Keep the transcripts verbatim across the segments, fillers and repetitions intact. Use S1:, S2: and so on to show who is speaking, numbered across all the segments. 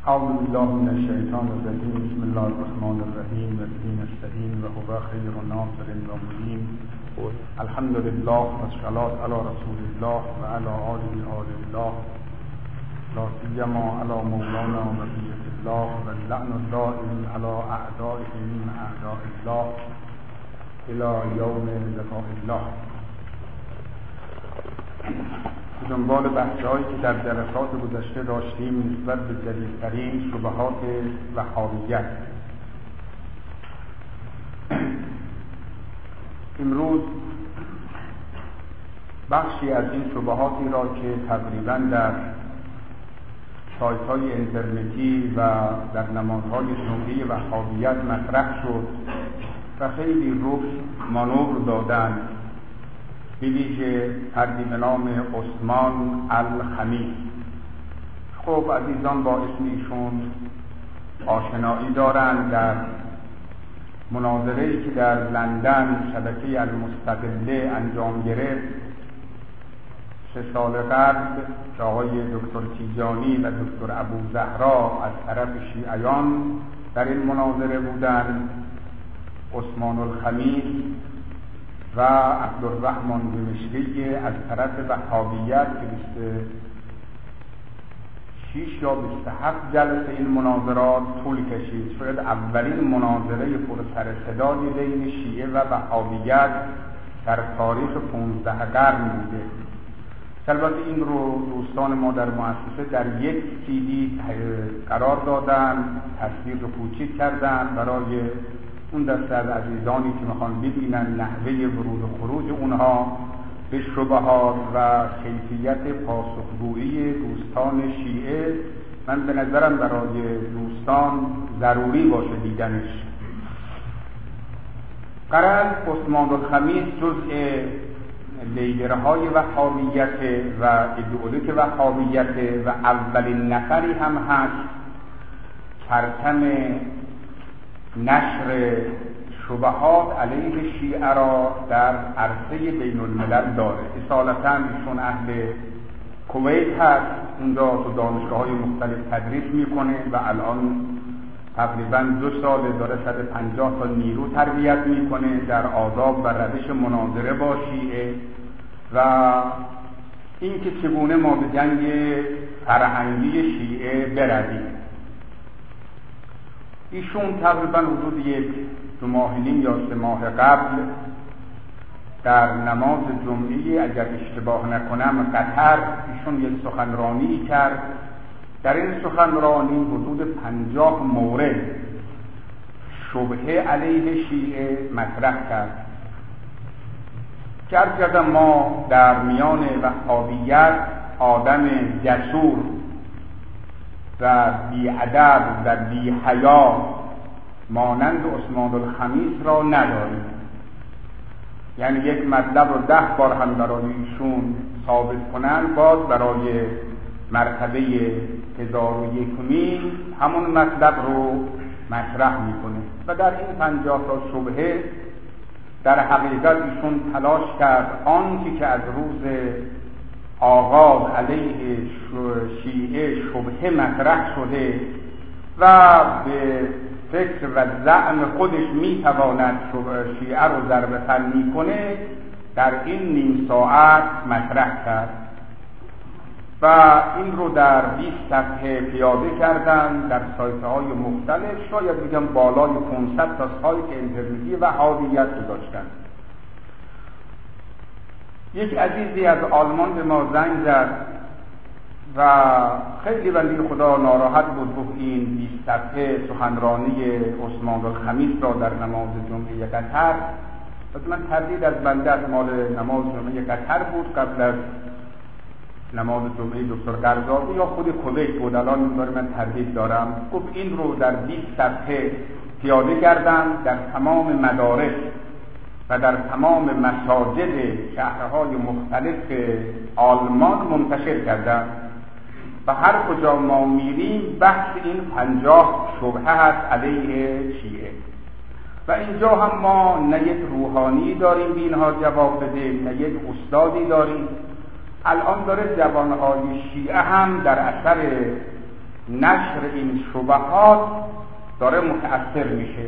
S1: اعوذ بالله من الشیطان الرجیم. بسم الله الرحمن الرحیم. و به نستعین و هو خیر ناصر و معین. الحمد لله و الصلاة علی رسول الله و علی آله آل الله، لا سیما علی مولانا و بقیة الله و اللعن الدائم علی اعدائهم اعداء الله الی یوم لقاء الله. دنبال بحث‌هایی که در جلسات گذشته داشتیم نسبت به جدیدترین شبهات وهابیت، امروز بخشی از این شبهاتی را که تقریباً در سایت‌های اینترنتی و در نمادهای جمعی وهابیت مطرح شد و خیلی رشد مانور دادند، به ویژه فردی به نام عثمان الخمیس. خب عزیزان با اسم ایشون آشنایی دارند. در مناظره‌ای که در لندن شبکه المستقله انجام گرفت سه سال قبل که آقای دکتر تیجانی و دکتر ابوزهرا از طرف شیعیان در این مناظره بودند، عثمان الخمیس و عبدالرحمن دمشقی از طرف وهابیت که بیست و شش یا بیست و هفت جلسه این مناظرات طول کشید. شاید اولین مناظره پر سر صدای بین شیعه و وهابیت در تاریخ پانزده قرن بوده. البته این رو دوستان ما در مؤسسه در یک سی دی قرار دادن، تصویر رو کوچیک کردن برای اون دسته از عزیزانی که میخوان ببینن نحوه ورود و خروج اونها به شبهات و کیفیت پاسخگویی دوستان شیعه. من به نظرم برای دوستان ضروری باشه دیدنش. قرار عثمان الخمیس جزء لیدرهای وهابیت و ایدئولوژی وهابیت و اولین نفری هم هست پرچم نشر شبهات علیه شیعه را در عرصه بین الملل داره. اصالتا ایشون اهل کویت هست، اونجا تو دانشگاه های مختلف تدریس میکنه و الان تقریبا دو سال داره صد و پنجاه تا نیرو تربیت میکنه در آداب و روش مناظره با شیعه و اینکه چگونه ما به جنگ فرهنگی شیعه برویم. ایشون تقریبا حدود یک دو ماه نیم یا سه ماه قبل در نماز جمعی اگر اشتباه نکنم قطر ایشون یک سخنرانی کرد. در این سخنرانی حدود پنجاه مورد شبهه علیه شیعه مطرح کرد. که ما در میان وهابیت آدم جسور و بی‌ادب و بی‌حیا مانند عثمان الخمیس را نداریم. یعنی یک مطلب رو ده بار هم برای ایشون ثابت کنن، باز برای مرتبه هزار و یکمی همون مطلب رو مطرح میکنه و در این پنجاه تا شبهه در حقیقت ایشون تلاش کرد آنچه که از روز آغاز علیه شیعه شبهه مطرح شده و به فکر و زعم خودش میتواند شیعه رو ضربه فنی کنه در این نیم ساعت مطرح کرد و این رو در بیست صفحه پیاده کردن در سایت های مختلف. شاید بگم بالای پانصد تا سایت اینترنتی وهابیت گذاشتن. یک عزیزی از آلمان به ما زنگ زد و خیلی بنده خدا ناراحت بود. گفت این بیست صفحه سخنرانی عثمان الخمیس را در نماز جمعه قطر، من تردید از بنده از مال نماز جمعه قطر بود قبل از نماز جمعه دکتر قرضاوی یا خود کویت بود، الان من تردید دارم. گفت این رو در بیست صفحه پیاده کردن در تمام مدارس و در تمام مساجد شهرهای مختلف آلمان منتشر کردن و هر کجا ما میریم بحث این پنجاه شبهه هست علیه شیعه و اینجا هم ما نه یک روحانی داریم به اینها جواب بده، نه یک استادی داریم. الان داره جوانهای شیعه هم در اثر نشر این شبهات داره متأثر میشه.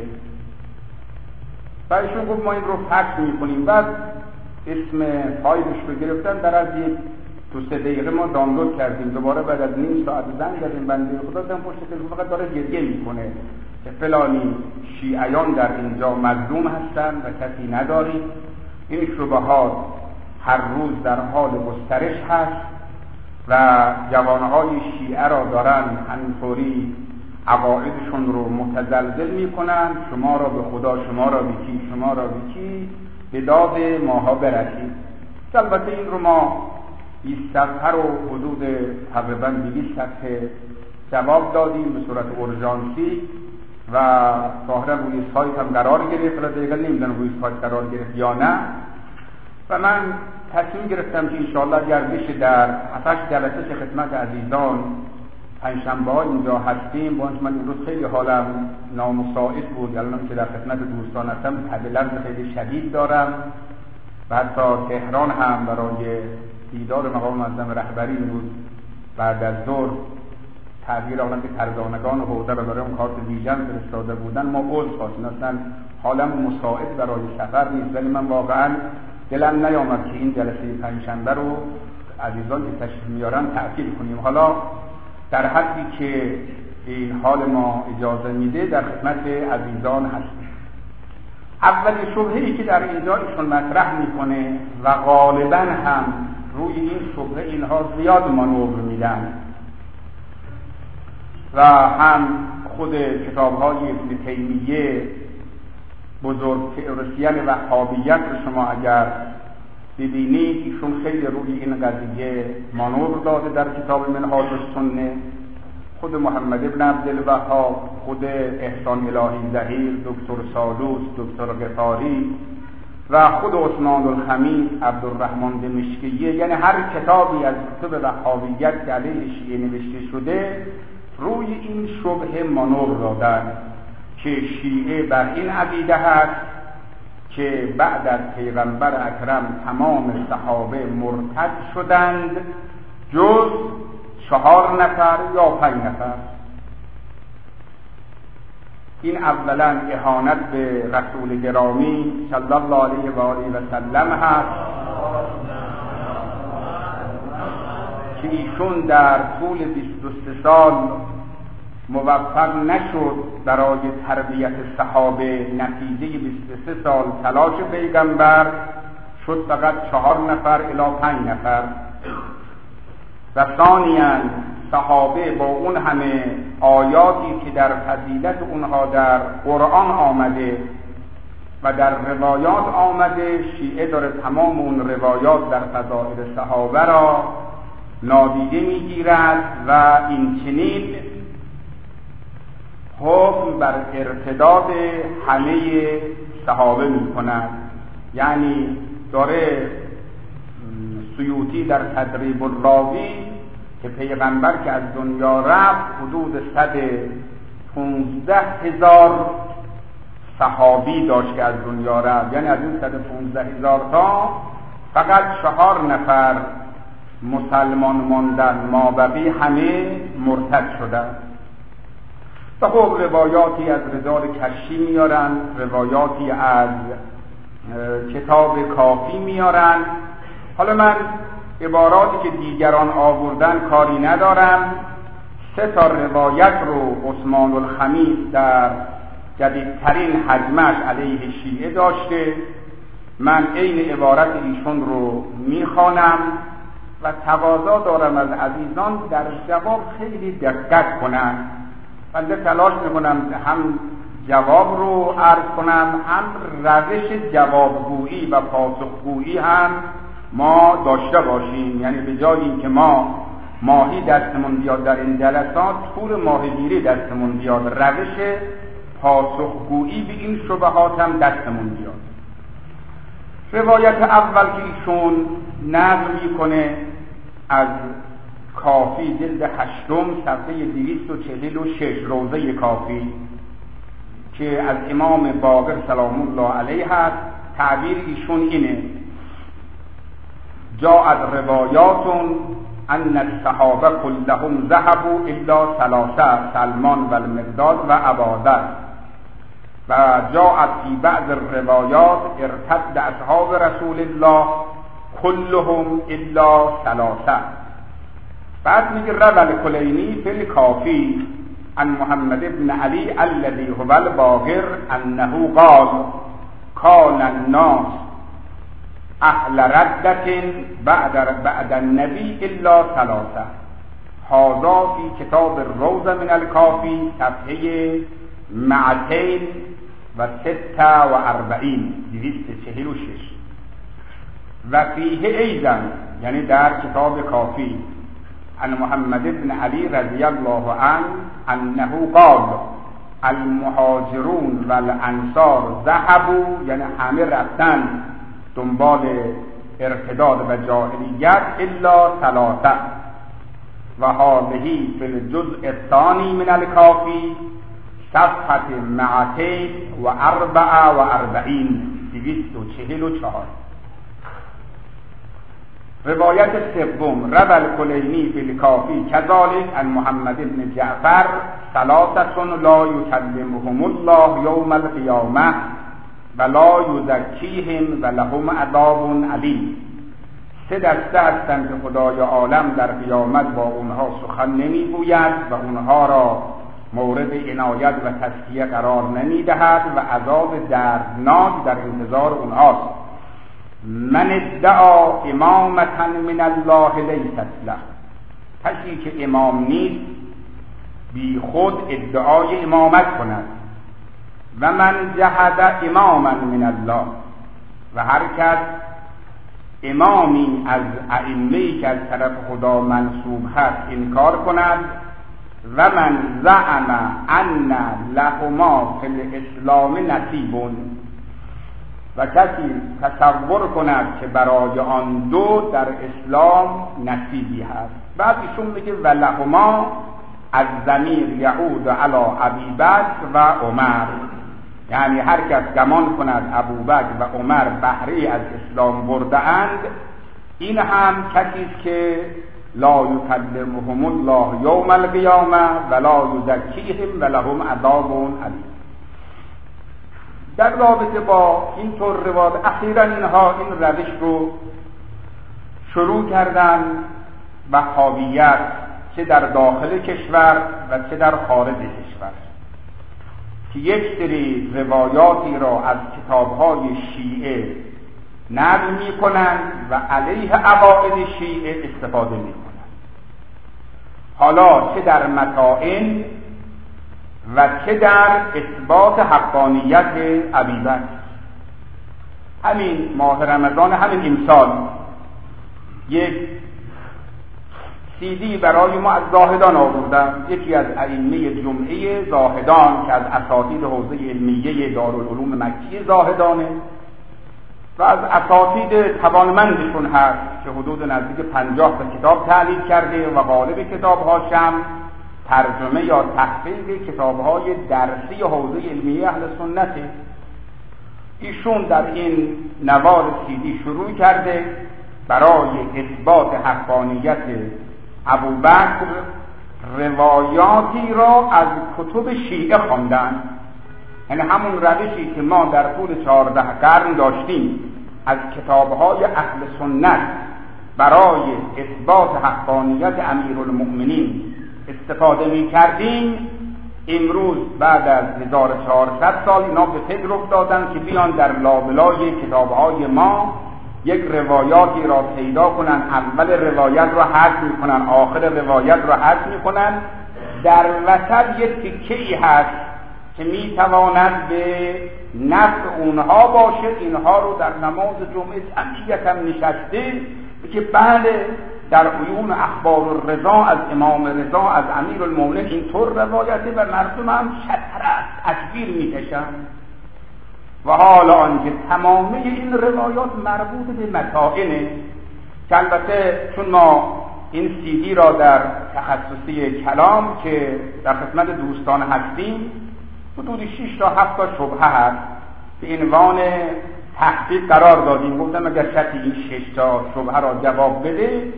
S1: و ایشون گفت ما این رو فکر میکنیم. بعد اسم فایلش رو گرفتن، در از یک تو سه دقیقه ما دانلود کردیم. دوباره بعد از نیم ساعت زنگ زدیم، بنده خدا دیدم پشت تلفن فقط داره گریه میکنه که فلانی شیعیان در اینجا مظلوم هستن و کسی نداری. این شبهات هر روز در حال گسترش هست و جوانهای شیعه را دارن همینطوری عقایدشون رو متزلزل میکنن. شما را به خدا، شما را به کی، شما را به کی، به داد ماها برسید. البته این رو ما بیست صفحه رو حدود تقریبا دویست صفحه جواب دادیم به صورت اورژانسی و ظاهرا روی سایت هم قرار گرفت. را دیگه نمیدونم روی سایت قرار گرفت یا نه. و من تصمیم گرفتم که انشاءالله اگر بشه در هفتش جلسه که خدمت عزیزان پنجشنبه ها اینجا هستیم، با اینکه من امروز خیلی حالم نامساعد بود، الانم که در خدمت دوستان هستم تب لرز خیلی شدید دارم و حتی تهران هم برای دیدار مقام معظم رهبری بود بعد از ظهر تعبیر آنم که ترزانگان حوزه و برای اون کارت ویژن فرستاده بودن ما عذر خواستیم. اصلا حالم مساعد برای سفر نیست، ولی من واقعا دلم نیامد که این جلسه پنجشنبه رو عزیزان که تشریف میارن تعطیل کنیم. حالا در حدی که این حال ما اجازه میده در خدمت عزیزان هستیم. اولین شبهه‌ای که در اینجا ایشون مطرح میکنه و غالبا هم روی این شبهه اینها زیاد مانور میدن و هم خود کتاب‌های ابن تیمیه بزرگ تئوریسین وهابیت رو شما اگر ببینید ایشون خیلی روی این قضیه مانور داده در کتاب منهاج السنه. خود محمد ابن عبدالوهاب، خود احسان الهی ظهیر، دکتر سالوس، دکتر غفاری و خود عثمان الخمیس، عبدالرحمن دمشقیه، یعنی هر کتابی از کتب وهابیت که علیه شیعه نوشته شده روی این شبهه مانور دادن که شیعه بر این عقیده هست که بعد از پیغمبر اکرم تمام صحابه مرتد شدند جز چهار نفر یا پنج نفر. این اولا اهانت به رسول گرامی صلی الله علیه و آله و سلم هست که ایشون در طول بیست و سه سال موفق نشد برای تربیت صحابه. نتیجه بیست و سه سال تلاش پیغمبر شد فقط چهار نفر الی پنج نفر. و ثانیاً صحابه با اون همه آیاتی که در فضیلت اونها در قرآن آمده و در روایات آمده، شیعه داره تمام اون روایات در فضائل صحابه را نادیده میگیرد و این چنین حکم بر ارتداد همه صحابه می کند. یعنی داره سیوطی در تدریب الراوی که پیغمبر که از دنیا رفت حدود صد پونزده هزار صحابی داشت که از دنیا رفت، یعنی از این صد پونزده هزار تا فقط چهار نفر مسلمان ماندن، مابقی همه مرتد شدن. و خب روایاتی از رضا کشی میارن، روایاتی از کتاب کافی میارن. حالا من عباراتی که دیگران آوردن کاری ندارم. سه تا روایت رو عثمان الخمیس در جدیدترین حجمش علیه شیعه داشته. من عین عبارت ایشون رو میخوانم و تقاضا دارم از عزیزان در جواب خیلی دقت کنن. بنده تلاش میکنم هم جواب رو عرض کنم، هم روش جوابگویی و پاسخگویی هم ما داشته باشیم. یعنی به جای اینکه ما ماهی دستمون بیاد در این جلسات، پول ماهیگیری دستمون بیاد، روش پاسخگویی به این شبهات هم دستمون بیاد. روایت اول که ایشون نقل میکنه از کافی جلد هشتم صفحه دویست و چهل و شش، روضه کافی که از امام باقر سلام الله علیه هست. تعبیر ایشون اینه: جاءت روایاتون ان الصحابه كلهم ذهبوا الا ثلاثه سلمان و المقداد و اباذر و جاءت في بعض الروایات ارتد اصحاب رسول الله كلهم الا ثلاثه. بعد میگه روى الکلینی فی الکافی عن محمد بن علی الذي هو الباقر انه قال كان الناس اهل ردة بعد بعد النبي الا ثلاثه. هذا في كتاب الروضة من الكافي صفحه مئتين و ستة و اربعین دویست چهل و شش و فیه ایضا یعنی در کتاب کافی عن محمد بن علی رضی الله عنه انه قال المهاجرون و الانصار ذهبوا یعنی همه رفتن دنبال ارتداد و جاهلیت الا ثلاثه و هذه فی الجزء الثانی من الکافی صفحه مئتین و اربع و اربعین دویست و چهل و چهار. روایت سوم روى الکلینی فی الکافی كذلك عن محمد بن جعفر ثلاثة لا يكلمهم الله يوم القيامة ولا يزكيهم ولهم عذاب علیم. سه دسته هستند که خدای عالم در قیامت با اونها سخن نمیگوید و اونها را مورد عنایت و تزکیه قرار نمیدهد و عذاب دردناک در انتظار اونهاست. من ادعا امامتا من الله لیست له. کسی که امام نیست بی خود ادعای امامت کند. و من جحد اماما من الله. و هر کس امامی از ائمه‌ای که از طرف خدا منصوب هست انکار کند. و من زعم ان لهما فی الاسلام نصیب. و کسی تصور کند که برای آن دو در اسلام نصیبی هست. بعد ایشون میگه ولهما از ضمیر یعود علی ابی بکر و عمر، یعنی هر کس گمان کند ابوبکر و عمر بهره از اسلام برده اند، این هم کسی است که لا یکلمهم الله یوم القیامه ولا یزکیهم ولهم عذاب علیم. در رابطه با این طور روایت اخیراً اینها این روش رو شروع کردن وهابیت، چه در داخل کشور و چه در خارج کشور، که یک سری روایاتی را از کتاب‌های شیعه نقل می‌کنند و علیه عقاید شیعه استفاده می‌کنند. حالا چه در متاعن و چه در اثبات حقانیت ابیبکر. همین ماه رمضان همین امسال یک سیدی برای ما از زاهدان آوردم، یکی از ائمه جمعه زاهدان که از اساتید حوزه علمیه دارالعلوم مکی زاهدانه و از اساتید توانمندشون هست که حدود نزدیک پنجاه تا کتاب تألیف کرده و غالب کتاب‌هاش هم ترجمه یا تحقیق کتاب‌های درسی حوزه علمیه اهل سنته. ایشون در این نوار سیدی شروع کرده برای اثبات حقانیت ابوبکر روایاتی را از کتب شیعه خواندن، یعنی همون روشی که ما در طول چهارده قرن داشتیم از کتاب‌های اهل سنت برای اثبات حقانیت امیرالمؤمنین استفاده می کردیم. امروز بعد از هزار و چهارصد سال اینا به فکر افتادن که بیان در لابلای کتاب‌های ما یک روایاتی را پیدا کنن، اول روایت را حذف میکنن، آخر روایت را حذف میکنن، در وسط یک تکه‌ای هست که میتواند به نفع اونها باشه. اینها رو در نماز جمعه جمعیت هم نشسته که بله در عیون اخبار الرضا از امام رضا از امیر المؤمنین اینطور روایته و مردم هم شطرت تکبیر میکشن. و حالا آنکه تمامی این روایات مربوط به متاعنه که البته چون ما این سیدی را در تخصصی کلام که در خدمت دوستان هستیم حدود شش تا هفت تا شبهه هست به عنوان تحقیق قرار دادیم. گفتم اگر شخصی این شش تا شبهه را جواب بده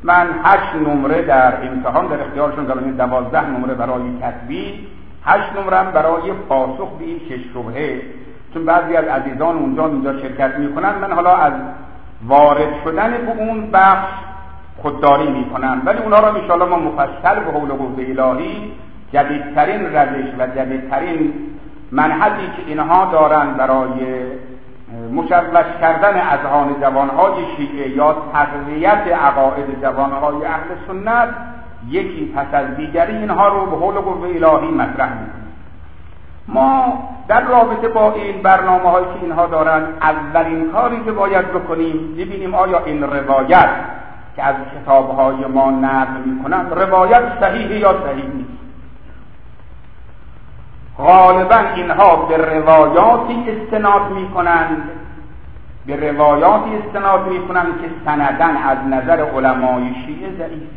S1: من هشت نمره در امتحان در اختیارشون قرار دادم، دوازده نمره برای کتبی، هشت نمره برای پاسخ به این شش شبهه. چون بعضی از عزیزان اونجا اونجا شرکت میکنن، من حالا از وارد شدن به اون بخش خودداری میکنم، ولی اونا را ان شاءالله ما مفصل به حول و قوه الهی جدیدترین روش و جدیدترین منهجی که اینها دارن برای مشوش کردن اذهان جوانهای شیعه یا تقویت عقاید جوانهای اهل سنت، یکی پس از دیگری اینها رو به حول و قوه الهی مطرح میکنیم. ما در رابطه با این برنامه هایی که اینها دارن، اولین کاری که باید بکنیم ببینیم آیا این روایت که از کتابهای ما نقل میکنن روایت صحیح یا صحیح نیست. غالبا اینها به روایاتی استناد میکنند به روایاتی استناد میکنند که سندن از نظر علمای شیعه ضعیفه.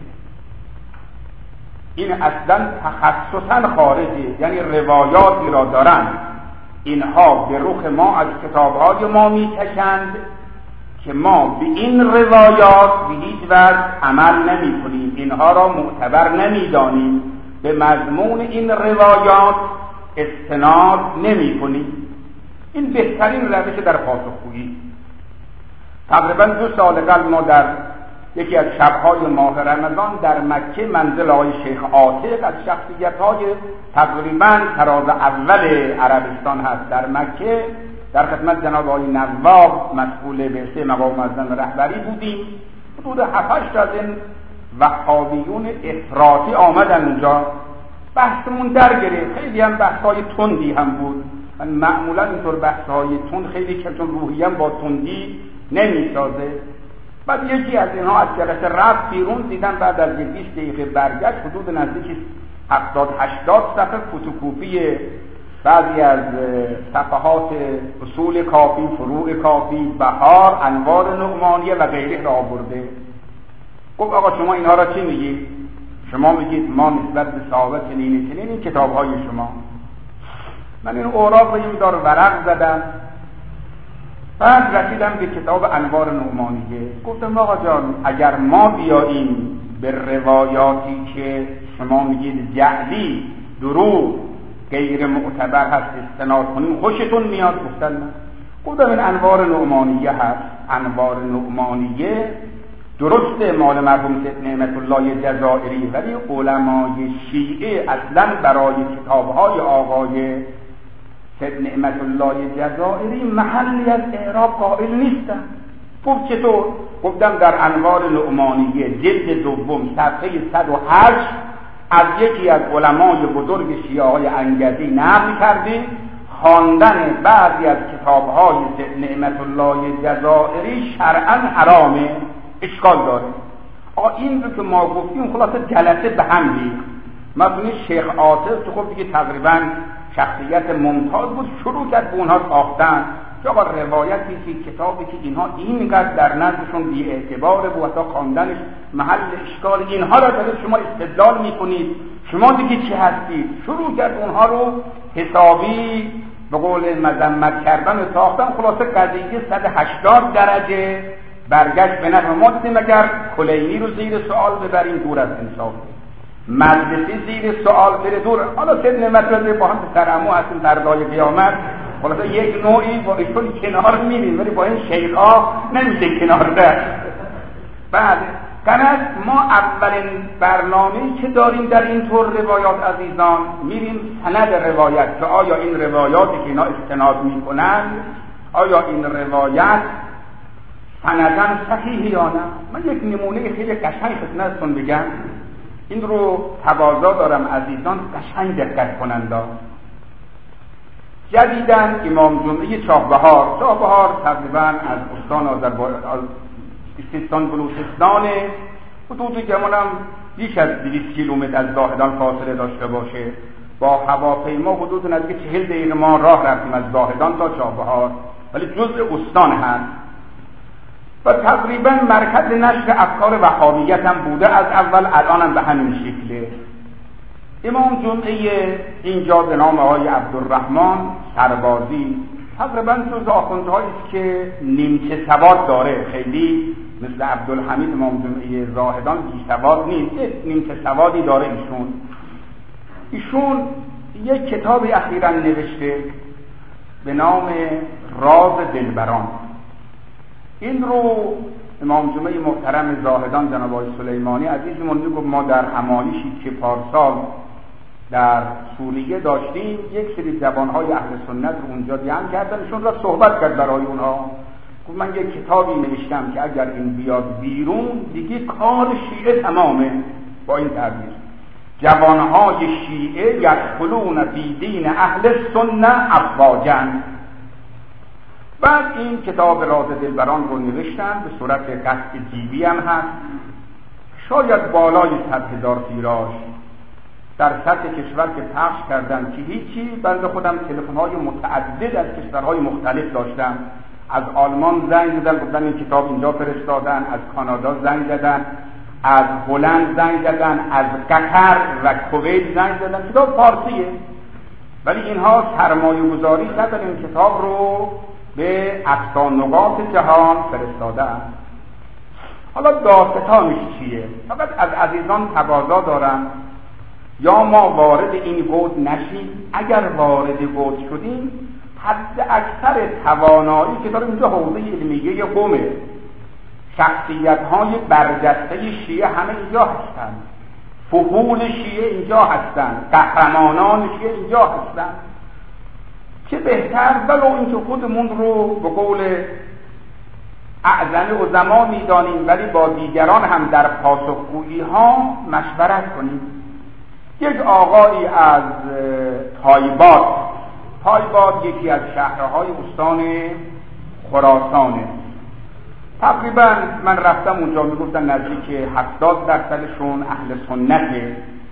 S1: این اصلا تخصصا خارجه، یعنی روایاتی را دارن اینها به رخ ما از کتابهای ما میکشند که ما به این روایات به هیچ وجه عمل نمی کنیم، اینها را معتبر نمی دانیم، به مضمون این روایات استناد نمی کنیم. این بهترین روش در پاسخگویی. تقریبا دو سال قبل ما در یکی از شبهای ماه رمضان در مکه منزل آقای شیخ عاتق از شخصیت‌های تقریبا تراز اول عربستان هست در مکه، در خدمت جناب آقای نواب مسئول بعثه مقام معظم رهبری بودیم. حدود هفت هشت از این وهابیون افراطی آمدن اونجا، بحثمون در گرفت. خیلی هم بحث‌های تندی هم بود. من معمولا اینطور بحث‌های تند خیلی که چون روحیم با تندی نمی‌سازه. بعد یکی از اینها از جلسه رفت بیرون، دیدم بعد از بیست دقیقه برگشت حدود نزدیک هفتاد هشتاد صفحه فتوکپی بعضی از صفحات اصول کافی، فروع کافی، بهار، انوار نعمانیه و غیره را آورده. گفت آقا شما اینها را چی میگید؟ شما میگید ما نسبت به صحابه چنین چنین این کتاب‌های شما. من این اوراق رو یه مقدار ورق زدم، بعد رسیدم به کتاب انوار نعمانیه. گفتم آقا جان اگر ما بیاییم به روایاتی که شما میگید جعلی، دروغ، غیر معتبر هست استناد کنیم خوشتون میاد؟ گفتن نه. گفتم این انوار نعمانیه هست. انوار نعمانیه درسته مال مرحوم سید نعمت الله جزائری، ولی علمای شیعه اصلا برای کتاب‌های آقای سید نعمت الله جزائری محلی از اعراب قائل نیستن. گفت چطور؟ گفتم در انوار نعمانیه جلد دوم صفحه صد و هشت از یکی از علمای بزرگ شیعه های انگزی نقل کرده خواندن بعضی از کتاب‌های سید نعمت الله جزائری شرعاً حرامه، اشکال داره. آقا این رو که ما گفتیم خلاصه جلسه به هم ریخت. مثلا شیخ عاطف که خب دیگه تقریبا شخصیت ممتاز بود، شروع کرد به اونها ساختن که آقا روایتی که کتابی که اینها اینقدر در نظرشون بی اعتباره و حتی خواندنش محل اشکال، اینها را دارید شما استدلال میکنید، شما دیگه چی هستید؟ شروع کرد اونها رو حسابی به قول مذمت کردن و ساختن. خلاصه قضیه صد و هشتاد درجه برگشت به نظر ما. دیدیم اگر کلینی رو زیر سوال ببریم دور از انصاف، مجلسی زیر سوال بره دور. حالا سید نعمت الله با هم سرعمو هستیم فردای قیامت، خلاصه یک نوعی با ایشون کنار میریم، ولی با این شیخا نمیشه کنار رفت. بعد کنست ما اولین برنامه‌ای که داریم در این طور روایات عزیزان، میریم سند روایت که آیا این روایاتی که اینا استناد میکنن آیا این روایت سنداً صحیح یا نه. من یک نمونه خیلی قشنگ خدمتتون بگم، این رو تقاضا دارم عزیزان قشنگ دقت کنند. جدیداً امام جمعه چاهبهار، چاهبهار تقریباً از استان آذربایجان سیستان بلوچستان، حدودی گمانم بیش از دویست کیلومتر از زاهدان فاصله داشته باشه. با هواپیما حدود نزدیک چهل دقیقه ما راه رفتیم از زاهدان تا چاهبهار، ولی جزء استان هست و تقریبا مرکز نشر افکار وهابیت هم بوده از اول، الان هم به همین شکله. امام جمعه اینجا به نام آقای عبدالرحمن سربازی تقریبا جز آخوندهایی که نیمچه سواد داره، خیلی مثل عبدالحمید امام جمعه زاهدان بی سواد نیست، نیمچه سوادی داره ایشون. ایشون یک کتابی اخیراً نوشته به نام راز دلبران. این رو امام جمعه محترم زاهدان جناب آقای سلیمانی عزیزمون میگه ما در همایشی که پارسال در سوریه داشتیم یک سری زبانهای اهل سنت رو اونجا جمع کردن، ایشون را صحبت کرد برای اونها. گفت من یک کتابی نوشتم که اگر این بیاد بیرون دیگه کار شیعه تمامه. با این تعبیر جوانهای شیعه یدخلون فی دین اهل سنت افواجا. بعد این کتاب راز دلبران رو نوشتن، به صورت قطع جیبی هم هست، شاید بالای صد هزار تیراژ در سطح کشور که پخش کردن که هیچی. بنده خودم تلفن‌های متعدد از کشورهای مختلف داشتم، از آلمان زنگ زدن گفتن این کتاب اینجا فرستادن، از کانادا زنگ زدن، از هلند زنگ زدن، از قطر و کویت زنگ زدن. کتاب فارسیه ولی اینها سرمایه گذاری کردن این کتاب رو به اقصا نقاط جهان فرستادن. حالا داستانش چیه؟ فقط از عزیزان تقاضا دارم یا ما وارد این بود نشیم، اگر وارد بود شدیم حد اکثر توانایی که داریم اینجا حوزه علمیه قومه، شخصیت های برجسته شیعه همه اینجا هستن، فحول شیعه اینجا هستن، قهرمانان شیعه اینجا هستن. چه بهتر ولو اینکه خودمون رو به قول اعظم و زمان میدانیم ولی با دیگران هم در پاسخگویی ها مشورت کنیم. یک آقایی از تایباد، تایباد یکی از شهرهای استان خراسانه، تقریبا من رفتم اونجا میگفتن نزدیک هفتاد درصدشون اهل سنته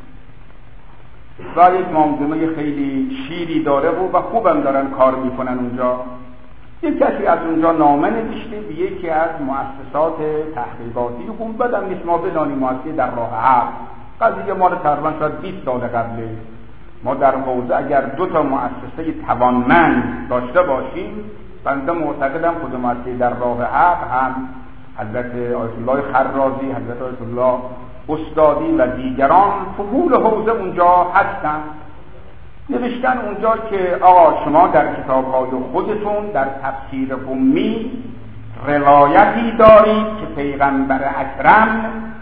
S1: و یک منظومه خیلی شیری داره و خوبم دارن کار میکنن اونجا. یک کسی از اونجا نامه نوشته به یکی از مؤسسات تحقیقاتی گنبدم نیست، ما بدانیم مؤسسه در راه حق، قضیه ما رو تقریبا شاید بیست سال قبله. ما در حوزه اگر دو تا مؤسسه توانمند داشته باشیم، بنده معتقدم خود مؤسسه در راه حق هم حضرت آیت الله خرازی، حضرت آیت الله استادی و دیگران فحول حوزه اونجا هستن. نوشتن اونجا که آقا شما در کتاب‌های خودتون در تفسیر قمی روایتی دارید که پیغمبر اکرم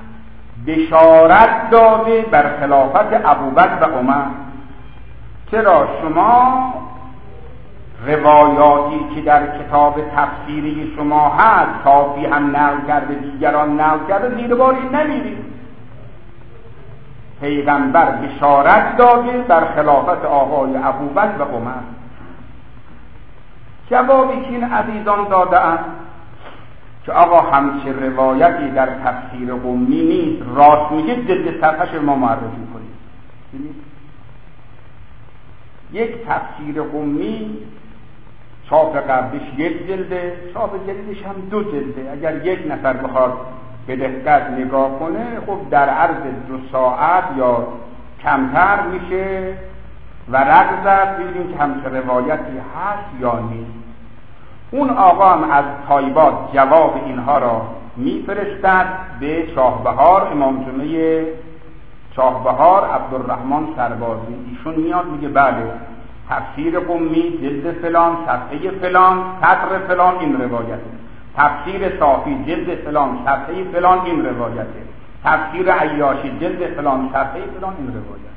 S1: بشارت داده بر خلافت ابوبکر و عمر. چرا شما روایاتی که در کتاب تفسیری شما هست کافی هم نقل کرده دیگران نقل کرده زیر باری نمیرید؟ پیغمبر بشارت داده بر خلافت آقای ابوبکر و عمر. جوابی که این عزیزان داده‌اند که آقا همچه روایتی در تفسیر قمی نیست، راست میگه، جلد صفحه‌اش ما معرفی کنید. یک تفسیر قمی چاپ قبلش یک جلده، چاپ جدیدش هم دو جلده. اگر یک نفر بخواد به دقت نگاه کنه خب در عرض دو ساعت یا کمتر میشه و رد زد ببینیم که همچه روایتی هست یا نیست. اون آقا هم از تایباد جواب اینها را میفرستد به شاهبهار، امام جمعه شاهبهار عبدالرحمن سربازی. ایشون میاد میگه بله تفسیر قمی جلد فلان صفحه فلان سطر فلان این روایته، تفسیر صافی جلد فلان صفحه فلان این روایته، تفسیر عیاشی جلد فلان صفحه فلان این روایته.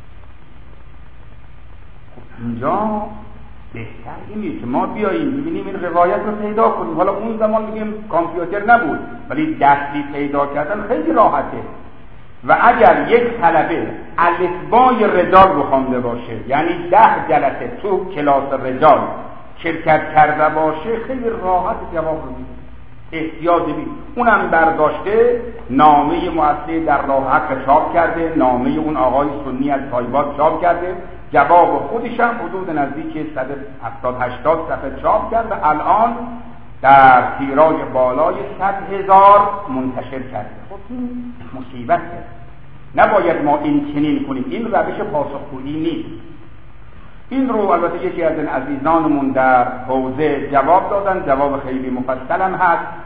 S1: خب اینجا بهتر اینه که ما بیاییم ببینیم این روایت رو پیدا کنیم. حالا اون زمان میگیم کامپیوتر نبود ولی دستی پیدا کردن خیلی راحته. و اگر یک طلبه الفبای رجال رو خوانده باشه، یعنی ده جلسه تو کلاس رجال شرکت کرده باشه، خیلی راحت جواب رو میده. احتیاج بید اونم برداشته نامه مؤسسه در راه حق چاپ کرده، نامه اون آقای سنی از تایباد چاپ کرده، جواب خودش هم حدود نزدیک صد و هفتاد هشتاد صفحه چاپ کرد و الان در تیراژ بالای صد هزار منتشر کرده. خب این مصیبته. نباید ما این چنین کنیم. این روش پاسخگویی نیست. این رو البته یکی از این عزیزانمون در حوزه جواب دادن، جواب خیلی مفصل هم هست.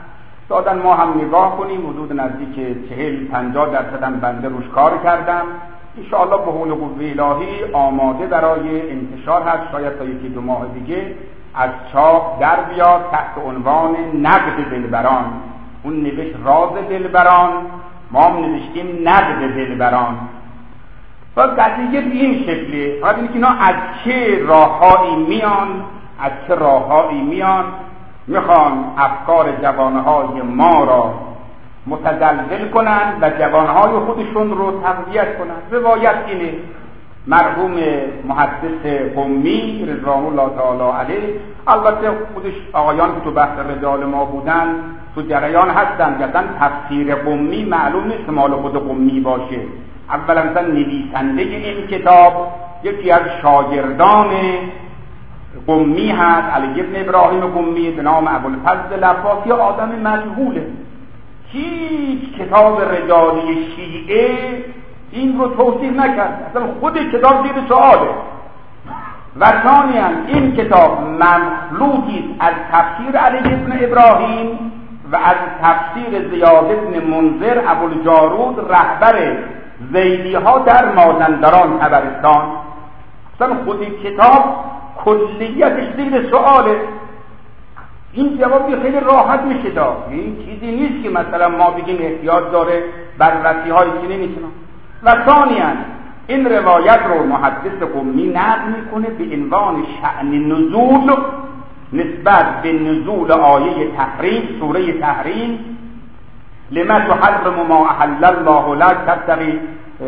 S1: دادن ما هم نگاه کنیم. حدود نزدیک چهل پنجاه درصد هم بنده روش کار کردم. انشاءالله به حول قوه الهی آماده برای انتشار هست. شاید تا یکی دو ماه دیگه از چاپ در بیاد تحت عنوان نقد دلبران. اون نوشت راز دلبران، ما هم نوشتیم نقد دلبران. و قضیه به این شکلی، فقط اینه که اینا از چه راههایی میان از چه راههایی میان میخوان افکار جوانهای ما را متزلزل کنند و جوانهای خودشون رو تقویت کنند. روایت اینه، مرحوم محدث قمی رضوان الله تعالی علیه، البته خودش آقایان که تو بحث رجال ما بودن تو جریان هستن که اصلا تفسیر قمی معلوم نیست مال خود قمی باشه. اولا مثلا نویسنده این کتاب یکی از شاگردان قمی هست، علی ابن ابراهیم قمی به نام ابوالفضل العباسی، آدم مجهوله. هیچ کتاب رجالی شیعه این رو توصیف نکرد، اصلا خود کتاب زیر سؤاله. و ثانیاً این کتاب مخلوطی از تفسیر علی ابن ابراهیم و از تفسیر زیاد ابن منذر ابوالجارود رهبر زیدی ها در مازندران طبرستان. اصلا خود کتاب کلیتش زیر سؤاله. این جوابی خیلی راحت میشه داد، این چیزی نیست که مثلا ما بگیم احتیاج داره بررسی های که نمیتونم. و ثانیاً این روایت رو محدث قمی نقل میکنه به عنوان شأن نزول، نسبت به نزول آیه تحریم، سوره تحریم، لما تحرم ما احل الله لك تبتغي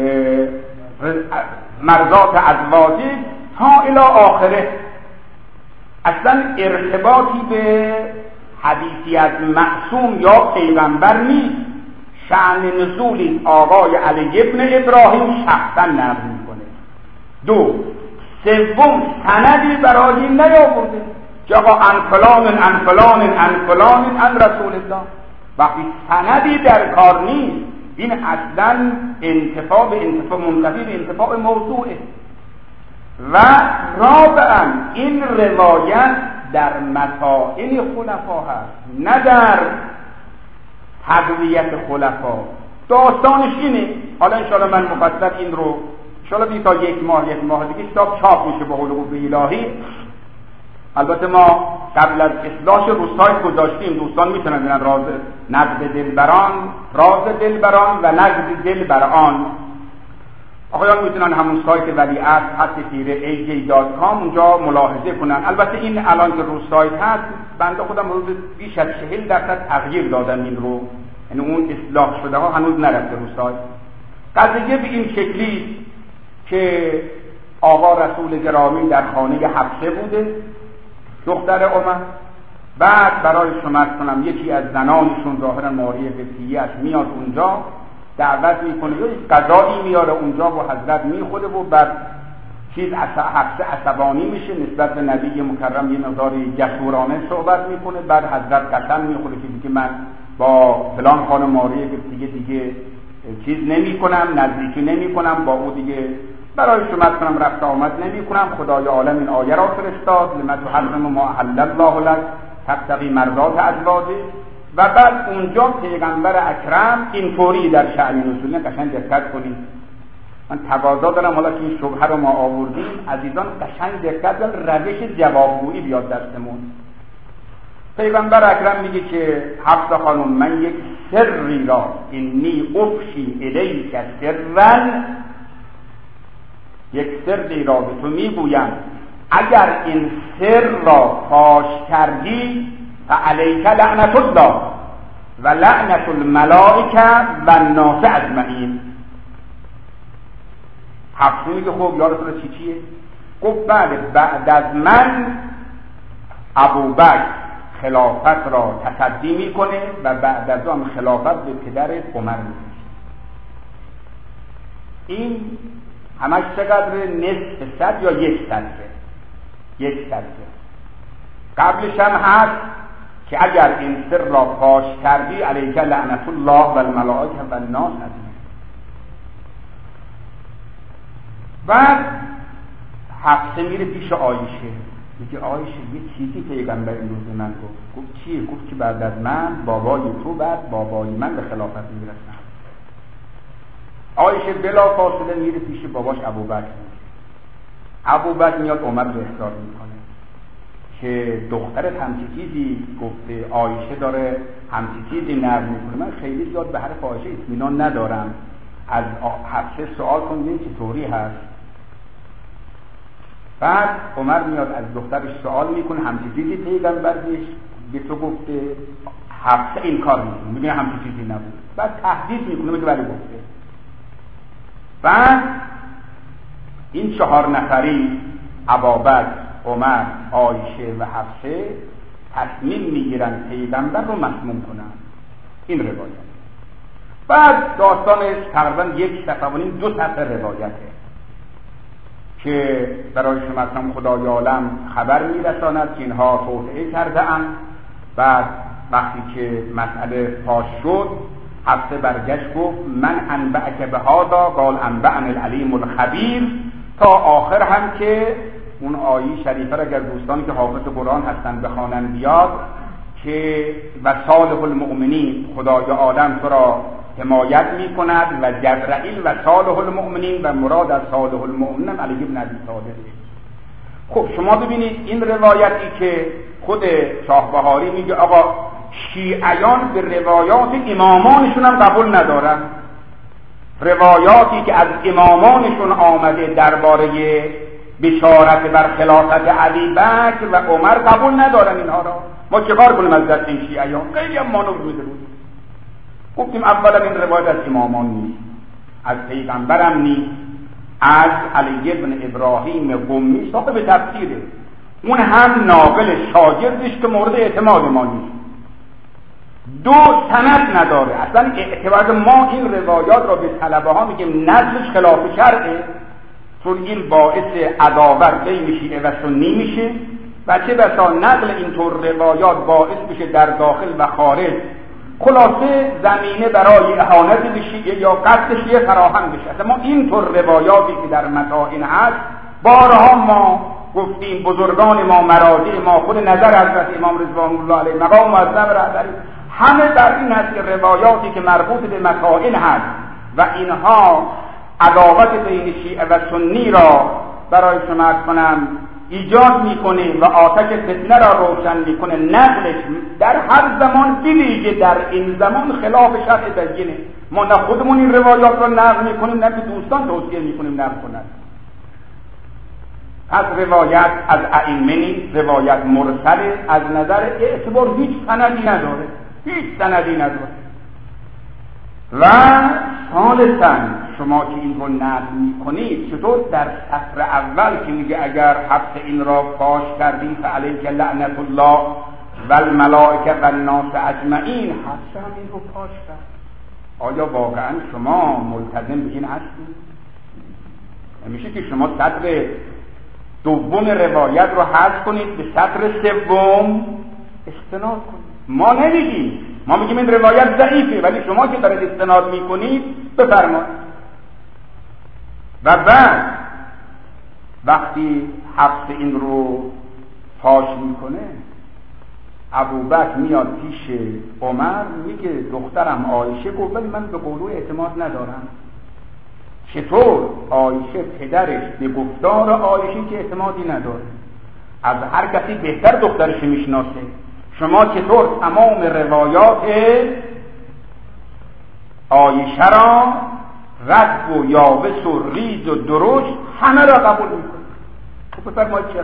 S1: مرضات ازواجک تا الی آخره. اصلا ارتباطی به حدیثی از معصوم یا پیغمبر نیست. شأن نزولی آقای علی ابن ابراهیم شخصا نقل میکنه. دو، سوم سندی برای این نیاورده که آقا ان فلان ان فلان ان فلان ان رسول الله. وقتی سندی در کار نیست این اصلا انتفاع به انتفاع منتفی به انتفاع موضوعه. و رابعا این روایت در مسائل خلفا هست نه در تقویت خلفا. داستانش اینه. حالا انشاءالله من مفصل این رو انشاءالله بی تا یک ماه یک ماه دیگه کتاب چاپ میشه به حول قوه الهی. البته ما قبل از اصلاح رو سایت گذاشتیم، دوستان میتونن ببینن راز نقد دلبران، راز دلبران و نقد دلبران. آقایان میتونن همون سایت ولیعصر خط تیره ای جی دات کام اونجا ملاحظه کنن. البته این الان که رو سایت هست بنده خودم روز بیش از چهل درصد تغییر دادم این رو، یعنی اون اصلاح شده ها هنوز نرفته رو سایت. قضیه به این شکلی که آقا رسول گرامی در خانه حفصه بوده دختر عمر، بعد برای شما کنم یکی از زنانشون ظاهرا ماریه قبطیه میاد اونجا دعوت میکنه یا غذایی میاره اونجا و حضرت میخوره و بعد چیز حفصه عصبانی میشه نسبت به نبی مکرم، یه مقدار جسورانه صحبت میکنه. بعد حضرت قسم میخوره که دیگه من با فلان خانم ماریه قبطیه دیگه چیز نمی کنم، نزدیکی نمی کنم، با او دیگه برای شما کنم رفت آمد نمی کنم. خدای عالم این آیه را فرستاد لما تحرم ما احل الله لك تبتغي مرضات ازواجک. و بعد اونجا پیغمبر اکرم اینطوری در شأن نزول قشنگ دقت کنید. من تقاضا دارم حالا که این شبهه رو ما آوردیم عزیزان قشنگ دقت کنید، روش جوابگویی بیاد دستمون. پیغمبر اکرم میگه که حفصه خانم من یک سری را انی افشی الیک سرا، یک سری را به تو میگویم اگر این سر را فاش کردی فعلیک لعنت الله و لعنت الملائکه و الناس اجمعین. حفصه میگه خب یا رسول الله چی چیه؟ گفت بله بعد از من ابوبکر خلافت را تصدی میکنه و بعد از آن خلافت به پدر عمر میشه. این همش چقدر؟ نصف صد یا یک صد؟ یک صد. قبلش هم هست که اگر این سر را فاش کردی علیک لعنت الله و الملائکه و الناس اجمعین. بعد حفصه میره پیش عایشه میگه عایشه یه چیزی پیغمبر امروز من گفت. گفت چیه؟ گفت که بعد از من بابای تو بعد بابای من به خلافت میرسن. عایشه بلا فاصله میره پیش باباش ابوبکر. ابوبکر میاد عمر رو احضار میکنه که دخترت همچی چیزی گفته، عایشه داره همچی چیزی نقل میکنه، من خیلی زیاد به حرف عایشه اطمینان ندارم، از حفصه سوال کن ببین چطوری هست. بعد عمر میاد از دخترش سوال میکنه همچی چیزی پیغمبر بهش به تو گفته؟ حفصه این کار میکنه، میگه همچی چیزی نبود. بعد تهدید میکنه، میگه ولی گفته. بعد این چهار نفری ابابکر، عمر، عایشه و حفصه تصمیم میگیرن پیغمبر رو مسموم کنن. این روایت. بعد داستانش تقریبا یک صفحه و نیم، دو صفحه روایته که برای شما اصلا خدای عالم خبر میرساند که اینها توطئه کرده اند. بعد وقتی که مسئله فاش شد، حفصه برگشت گفت من انبأک بهذا قال انبأنی العلیم الخبیر، تا آخر هم که اون آیه شریفه را اگر دوستانی که حافظ قرآن هستند بخوانن بیاد که و صالح المؤمنین، خدای عالم تو را حمایت می کند و جبرائیل و صالح المؤمنین، و مراد از صالح المؤمنین علی بن ابی طالب. خب شما ببینید این روایتی که خود شاه بهاری میگه آقا شیعیان به روایات امامانشون هم قبول ندارن، روایاتی که از امامانشون آمده درباره بشارت بر خلافت علی بکر و عمر قبول ندارن اینها را. ما چه کار کنیم از دست این شیعیان؟ خیلی هم مانور میده بود. گفتیم اولا این روایت از امامان نیست، از پیغمبرم نیست، از علی ابن ابراهیم قمی صاحب تفسیره، اون هم ناقل شاگردش که مورد اعتماد ما نیست. دو، سند نداره. اصلا اعتبار ما این روایات را به طلبه ها میگیم نقلش خلاف شرعه، چون این باعث عداوت بین شیعه و سنی میشه و چه بسا نقل اینطور روایات باعث میشه در داخل و خارج خلاصه زمینه برای اهانت به شیعه یا قتل شیعه فراهم بشه. اصلا ما اینطور روایاتی که در متاعین هست بارها ما گفتیم، بزرگان ما، مراجع ما، خود نظر حضرت امام رضوان الله علیه مقام معظم رهبری همه در این هست که روایاتی که مربوط به متاعین هست و اینها عداوت بین شیعه و سنی را برای شما کنم ایجاد میکنه و آتش فتنه را روشن میکنه، نقلش در هر زمان بویژه در این زمان خلاف شرع بینه. ما نه خودمون این روایات را نقل میکنیم نه به دوستان توصیه میکنیم نقل کنند. از روایت از ائمه نیست، روایت مرسل از نظر اعتبار هیچ سندی نداره، هیچ سندی نداره. و ثالثاً شما که این رو نقل میکنید چطور در سطر اول که میگه اگر حفظ این را فاش کردین فعلیک لعنت الله و الملائکه و الناس اجمعین، حفظ هم این رو فاش کرد. آیا واقعا شما ملتزم به این هستید؟ نمیشه که شما سطر دوم روایت رو حذف کنید به سطر سوم استناد کنید. ما نمیگیم، ما میگیم این روایت ضعیفه، ولی شما که دارید استناد میکنید بفرمایید. و بعد وقتی حفظ این رو فاش میکنه، ابوبکر میاد پیش عمر میگه دخترم عایشه گفت ولی من به قولو اعتماد ندارم. چطور؟ عایشه پدرش به گفتار عایشه که اعتمادی نداره، از هر کسی بهتر دخترش میشناسه. شما چطور تمام روایات عایشه را رطب و یابس و ریز و درشت همه را قبول میکنید؟ خب بفرمایید چرا؟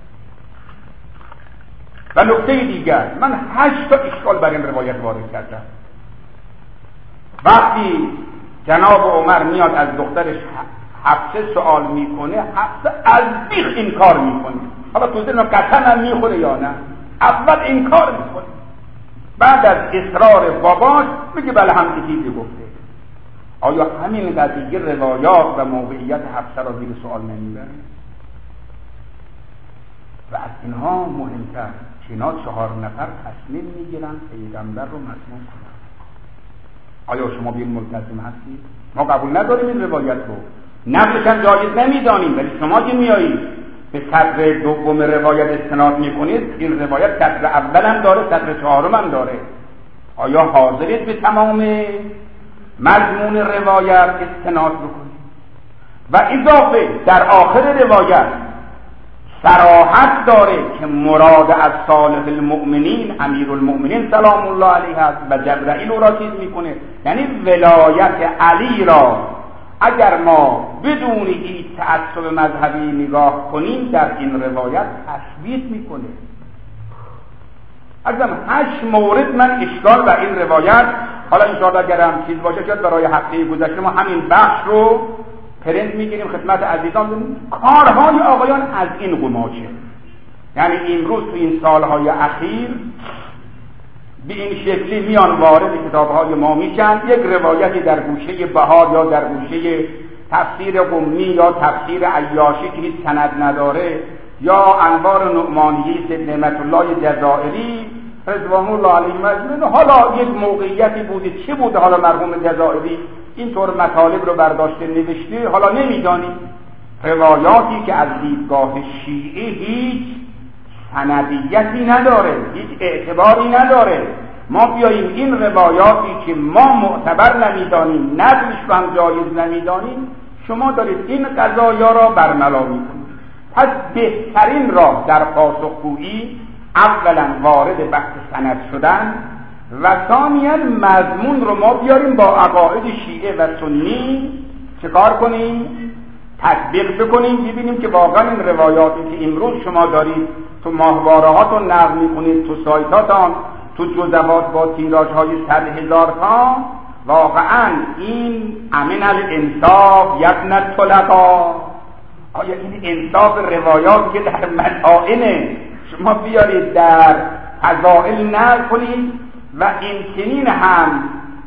S1: و نکته دیگر، من هشت تا اشکال بر این روایت وارد کردم. وقتی جناب عمر میاد از دخترش حفصه سوال میکنه، حفصه از بیخ این کار میکنه. حالا تو ذهنم قطعا هم میخوره یا نه، اول این کار میکنه، بعد از اصرار باباش میگه بله هم چیزی گفته. آیا همین قضیه روایات و موقعیت حفصه را زیر سوال نمیبره؟ و از اینها مهمتر که اینا چهار نفر تصمیم میگیرن پیغمبر رو مسموم کنن. آیا شما به این ملتزم هستید؟ ما قبول نداریم این روایت رو، نقلش هم جایز نمیدانیم، ولی شما که میایید به سطر دوم روایت استناد میکنید، این روایت سطر اول هم داره، سطر چهارم هم داره. آیا حاضرید به تمام مضمون روایت استناد بکنید؟ و اضافه در آخر روایت صراحت داره که مراد از صالح المؤمنین امیر المؤمنین سلام الله علیه است و جبرائیل او را چیز میکنه. یعنی ولایت علی را اگر ما بدون هیچ تعصب مذهبی نگاه کنیم در این روایت تثبیت میکنه. ازم هشت مورد من اشکال و این روایت، حالا انشاءالله اگرم چیز باشه شاید برای هفته گذشته ما همین بخش رو پرنت میگیریم خدمت عزیزان ببینیم کارهای آقایان از این قماشه. یعنی امروز تو این سالهای اخیر به این شکلی میان وارد کتابهای ما میشن، یک روایتی در گوشه بهار یا در گوشه تفسیر قمی یا تفسیر عیاشی که هیچ سند نداره یا انوار نعمانیه سید نعمت الله جزائری رضوان الله علیه مجموعه، حالا یک موقعیتی بوده چه بوده، حالا مرحوم جزائری اینطور مطالب رو برداشته نوشته، حالا نمیدانیم. روایاتی که از دیدگاه شیعه هیچ سندیتی نداره، هیچ اعتباری نداره، ما بیاییم این روایاتی که ما معتبر نمیدانیم، نقلش رو هم جایز نمیدانیم، شما دارید این قضایا را برملا میکنید. پس بهترین راه در پاسخگویی اولا وارد بحث سند شدن و ثانیاً مضمون رو ما بیاریم با عقاید شیعه و سنی چکار کنیم؟ تطبیق بکنیم، ببینیم که واقعا این روایاتی که امروز شما دارید تو ماهواره هاتون نقل میکنید، تو سایتاتان، تو جزوات با تیراژ های صد هزار تا، واقعا این امن الانصاف یبن طلقا، آیا این انصاف روایات که در مدائنه شما بیارید در فضائل نقل کنید و این چنین هم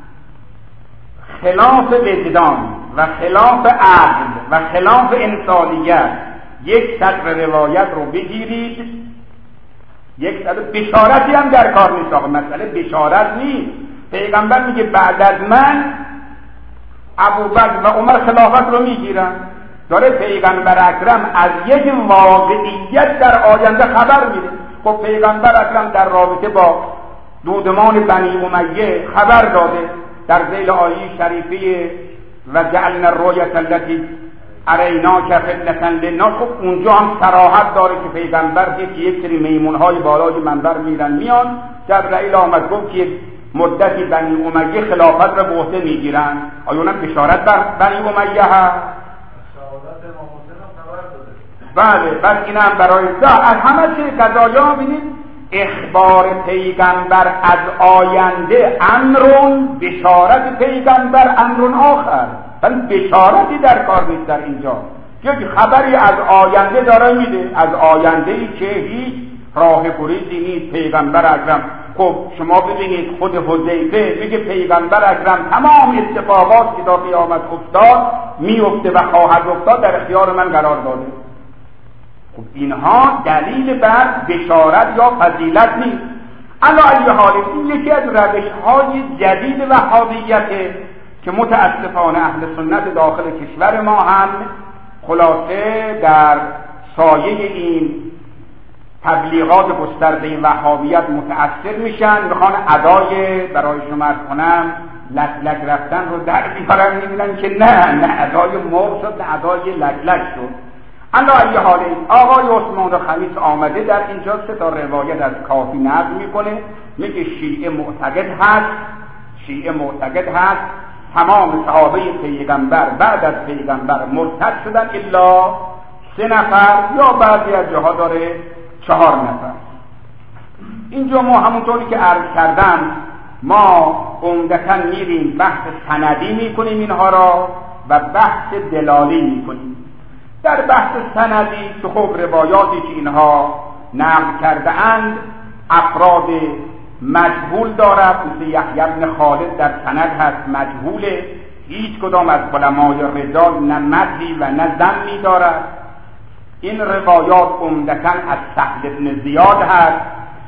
S1: خلاف وجدان و خلاف عقل و خلاف انسانیت یک سطر روایت رو بگیرید، یک سطر بشارتی هم در کار نیست. آقا مسئله بشارت نیست، پیغمبر میگه بعد از من ابوبکر و عمر خلافت رو میگیرن، داره پیغمبر اکرم از یک واقعیت در آینده خبر میده. خب پیغمبر اکرم در رابطه با دودمان بنی امیه خبر داده در ذیل آیه شریفه و جعلنا الرؤیة التي اریناک فتنة للناس. خب اونجا هم صراحت داره که پیغمبر که یک سری میمونهای بالای منبر میرن میان، جبرائیل آمد گفت که مدتی بنی امیه خلافت را به عهده میگیرن. آیا اونم بشارت بر بنی امیه هست؟ بله، بس این هم برای دا از همه چه قضایا بینید اخبار پیغمبر از آینده امرون، بشارت پیغمبر امرون آخر، ولی بشارتی در کار نیست در اینجا، یک خبری از آینده داره میده، از آینده ای که هیچ راه گریزی نیست. پیغمبر اکرم خب شما ببینید خود حذیفه میگه پیغمبر اکرم تمام اتفاقات که تا قیامت افتاد میفته و خواهد افتاد در اختیار من قرار داده. خب اینها دلیل بر بشارت یا فضیلت نیست. علی ای حال این یکی از روش‌های جدید وهابیته که متاسفانه اهل سنت داخل کشور ما هم خلاصه در سایه این تبلیغات گسترده وهابیت متأثر میشن، میخوان ادای برای شما عرض کنم لک لک رفتن رو در بیارن، میبینن که نه نه ادای مرغ شد، نه ادای لک لک شد. علی ای حال آقای عثمان خمیس آمده در اینجا سه تا روایت از کافی نقل میکنه، میگه شیعه معتقد هست شیعه معتقد هست تمام صحابه پیغمبر بعد از پیغمبر مرتد شدن الا سه نفر، یا بعضی از جاها داره چهار نفر. اینجا ما همونطوری که عرض کردم ما عمدتاً میریم بحث سندی میکنیم اینها را و بحث دلالی میکنیم. در بحث سندی که خب روایاتی که اینها نقل کرده اند افراد مجهول دارد، مثل یحیی بن خالد در سند هست مجهوله، هیچ کدام از علمای رجال نه مدحی و نه ذمی دارد. این روایات عمدتاً از سهل بن زیاد هست.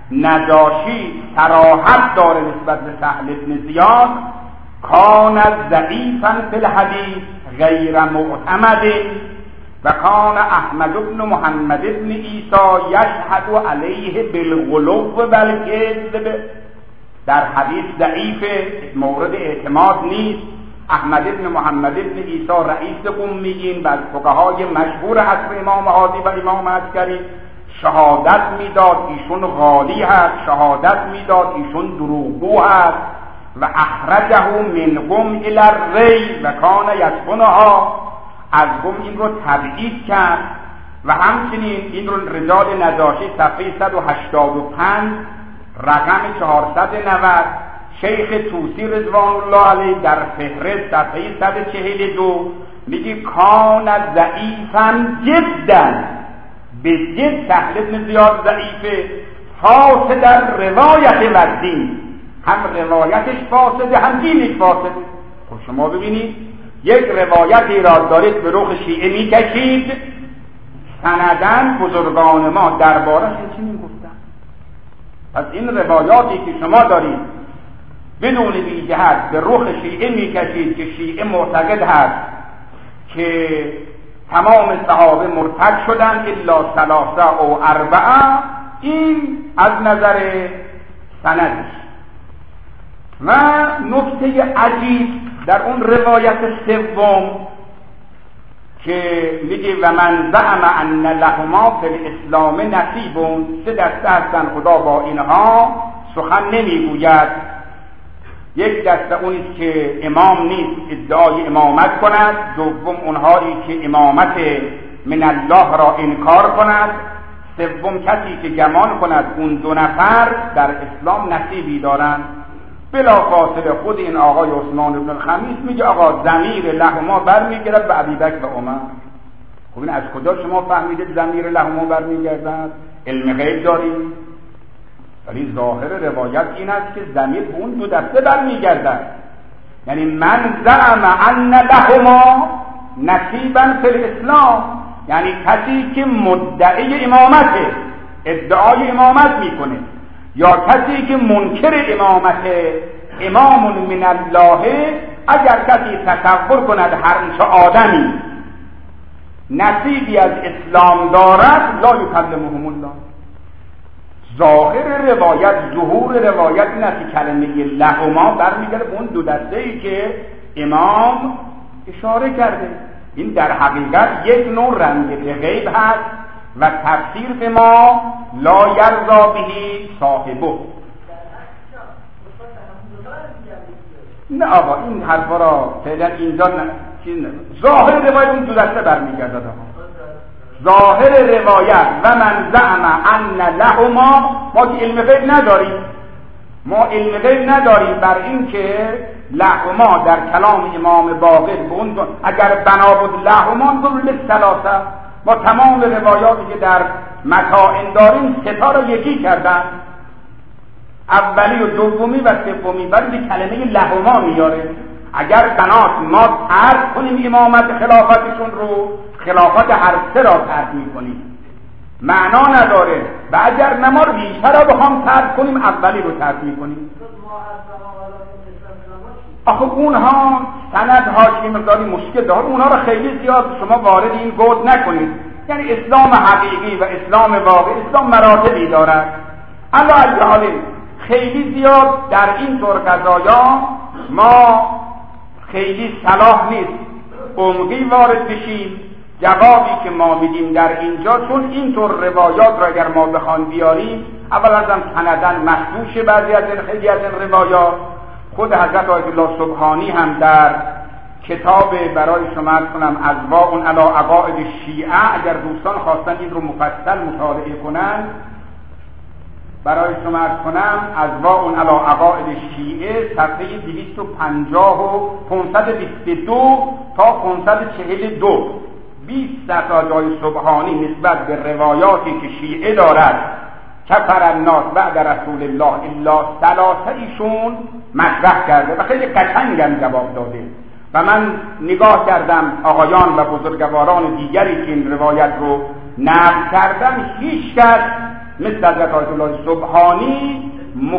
S1: نجاشی صراحت داره نسبت به سهل بن زیاد کان ضعیفا فی الحدیث غیر معتمد، و کان احمد بن محمد بن عیسی یشهد علیه بالغلو و الکذب. در حدیث ضعیف مورد اعتماد نیست. احمد بن محمد بن عیسی رئیس قمیین و از فقهای مشهور عصر امام هادی و امام عسکری شهادت میداد ایشون غالی هست، شهادت میداد ایشون دروغگو هست و اخرجه من قم الی الری و کان یسکنها، از قم این رو تبعید کرد. و همچنین این رو رجال نجاشی صفحه صد و هشتاد و پنج رقم چهارصد و نود، شیخ طوسی رضوان الله علیه در فهرست صفحه صد و چهل و دو میگه کان ضعیفا جدا، به جد سهل بن زیاد ضعیفه، فاسد در روایت و دین، هم روایتش فاسده هم دینش فاسده. خب شما ببینید یک روایتی را دارید به رخ شیعه میکشید، سندن بزرگان ما دربارش چی میگفتن؟ پس این روایاتی که شما دارید بدون بی جهت به رخ شیعه میکشید که شیعه معتقد هست که تمام صحابه مرتد شدن الا ثلاثه او اربعه، این از نظر سندش. و نکته عجیب در اون روایت سوم که میگه و من زعم ان لهما فی الاسلام نصیبون، سه دسته هستن خدا با اینها سخن نمیگوید. یک دسته اونیست که امام نیست ادعای امامت کند، دوم اونهایی که امامت من الله را انکار کند، سوم کسی که گمان کند اون دو نفر در اسلام نصیبی دارند. بلا فاصله خود این آقای عثمان بن الخمیس میگه آقا ضمیر لهما برمیگردد به ابوبکر و عمر. خب این از کجا شما فهمیدید ضمیر لهما برمیگردد؟ علم غیب دارید؟ ولی ظاهر روایت این است که ضمیر به اون دو دسته برمیگردد. یعنی من زعم ان لهما نصیبا فی الاسلام، یعنی کسی که مدعی امامته، ادعای امامت میکنه، یا کسی که منکر امامت، امام من الله، اگر کسی تصور کند هر چه آدمی نصیبی از اسلام دارد لا یکلمهم الله. ظاهر روایت، ظهور روایت این است که کلمه لهما برمیگرده به اون دو دسته ای که امام اشاره کرده. این در حقیقت یک نوع رنگ به غیب هست و تفسیر به ما لا یرضا بهی صاحبه. نه آقا این حرفا را فعلا اینجا نه. ظاهر روایت اون دو دسته برمیگرده. ظاهر روایت و من زعم ان لهما، ما که علم غیب نداریم، ما علم غیب نداریم بر این که لهما در کلام امام باقر به اون دو... اگر بنا بود لهما دل ثلاثه، ما تمام روایاتی که در متاعن داریم ستا را یکی کردن، اولی و دومی و سومی، ولی به کلمه لهما میاره. اگر بنات ما ترک کنیم امامت خلافتشون رو، خلافت هر سه را ترک میکنیم، معنا نداره. و اگر نما ریشه را بخوام ترک کنیم اولی رو ترک میکنیم. آخه اونها سندها که مقداری مشکل داره، اونها را خیلی زیاد شما وارد این گود نکنید. یعنی اسلام حقیقی و اسلام واقعی، اسلام مراتبی دارد. الا از حال خیلی زیاد در این طور قضایا ما خیلی صلاح نیست عمقی وارد بشیم. جوابی که ما میدیم در اینجا، چون اینطور روایات را اگر ما بخوان بیاریم، اول از هم سندن مخدوش بعضی از این خیلی از این روایات. خود حضرت آیت الله سبحانی هم در کتاب برای شما عرض کنم اضواء علی عقائد شیعه، اگر دوستان خواستن این رو مفصل مطالعه کنن، برای شما عرض کنم اضواء علی عقائد شیعه صفحه دویست و پنجاه و پانصد و بیست و دو تا پانصد و چهل و دو، بیست صفحه جای سبحانی نسبت به روایاتی که شیعه دارد کفر الناس بعد رسول الله الا ثلاثه ایشون مطرح کرده و خیلی قشنگم جواب داده. و من نگاه کردم آقایان و بزرگواران دیگری که این روایت رو نقل کردن، هیچ کس مثل حضرت آیت الله سبحانی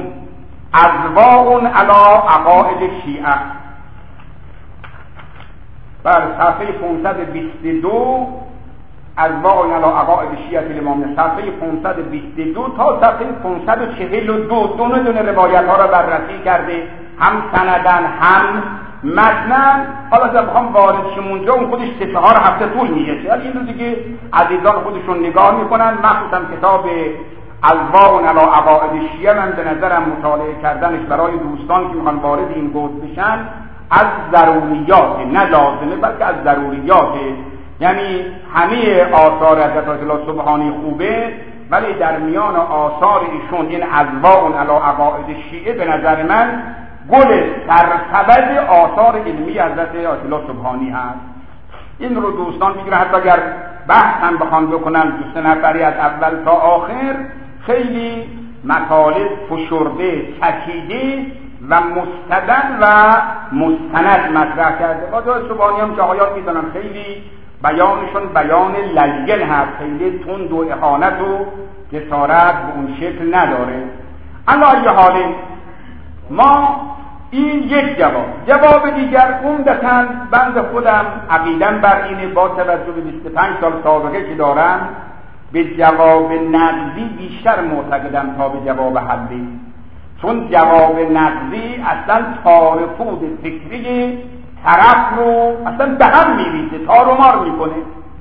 S1: اضواء علی عقائد شیعه بر صفحه پانصد و بیست و دو انواع علی عقائد شیعه الامام صفحه پانصد و بیست و دو تا صفحه پانصد و چهل و دو دونه دونه روایت ها را بررسی کرده، هم سندن هم متنن. حالا اگر بخوام وارد شم اونجا اون خودش سه چهار هفته طول میکشه، ولی این رو دیگه عزیزان خودشون نگاه میکنن. مخصوصا کتاب انواع علی عقائد شیعه من به نظرم مطالعه کردنش برای دوستان که میخوان وارد این گود بشن از ضروریات، نه لازمه بلکه از ضروریات. یعنی همه آثار حضرت الله سبحانی خوبه، ولی در میان آثار ایشون این انواع علی عقائد شیعه به نظر من گل سرسبد آثار علمی حضرت الله سبحانی هست. این رو دوستان بگیرن، حتی اگر بحث هم بخوان بکنن دو سه نفری از اول تا آخر، خیلی مطالب فشرده، چکیده و مستدل و مستند مطرح کرده. با جای سبحانی هم جاهایات میدونم خیلی بیانشون بیان لین هست، خیلی تند و اهانت و جسارت به اون شکل نداره. اما یه حاله ما این یک جواب. جواب دیگر عمدتاً بنده خودم عقیدم بر اینه، با توجه به بیست و پنج سال سابقه که دارم به جواب نقضی بیشتر معتقدم تا به جواب حلی، چون جواب نقضی اصلا تارفود فکری طرف رو اصلا به هم میریزه، تار و مار میکنه.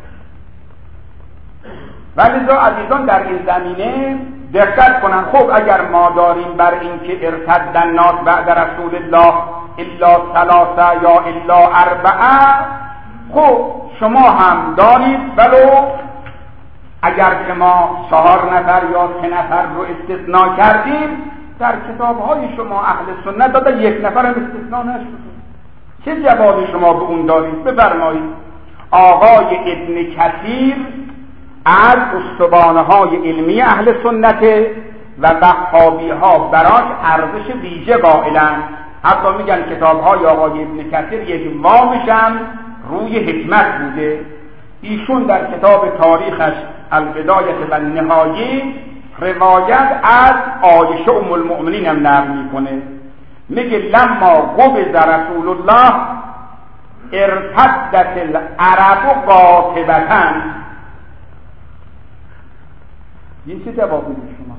S1: ولی لذا عزیزان در این زمینه دقت کنن. خب اگر ما داریم بر این که ارتد الناس بعد رسول الله الا ثلاثه یا الا اربعه، خب شما هم دارید، ولو اگر که ما چهار نفر یا سه نفر رو استثناء کردیم، در کتاب‌های شما اهل سنت داده یک نفر هم استثناء نشده. چه جوابی شما به اون دارید؟ بفرمایید. آقای ابن کثیر از استوانه‌های علمی اهل سنت و وهابی ها براش ارزش ویژه قائلند. حتی میگن کتاب‌های آقای ابن کثیر یک وامش هم روی حکمت بوده. ایشون در کتاب تاریخش البدایه و النهایه روایت از عایشه ام المؤمنین هم نقل میکنه، میگه لما قبض رسول الله ارتدت العرب قاطبة. این چه جواب میده شما؟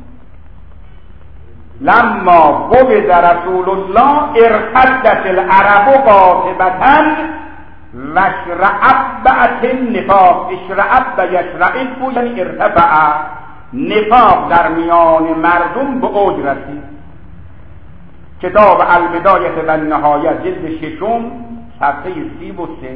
S1: لما قبض رسول الله ارتدت العرب قاطبة و اشرعب النفاق. اشرعب یشرعب یعنی ارتفع. نفاق در میان مردم به اوج رسید. کتاب البدایه و النهایه جلد ششم صفحه سی و سه.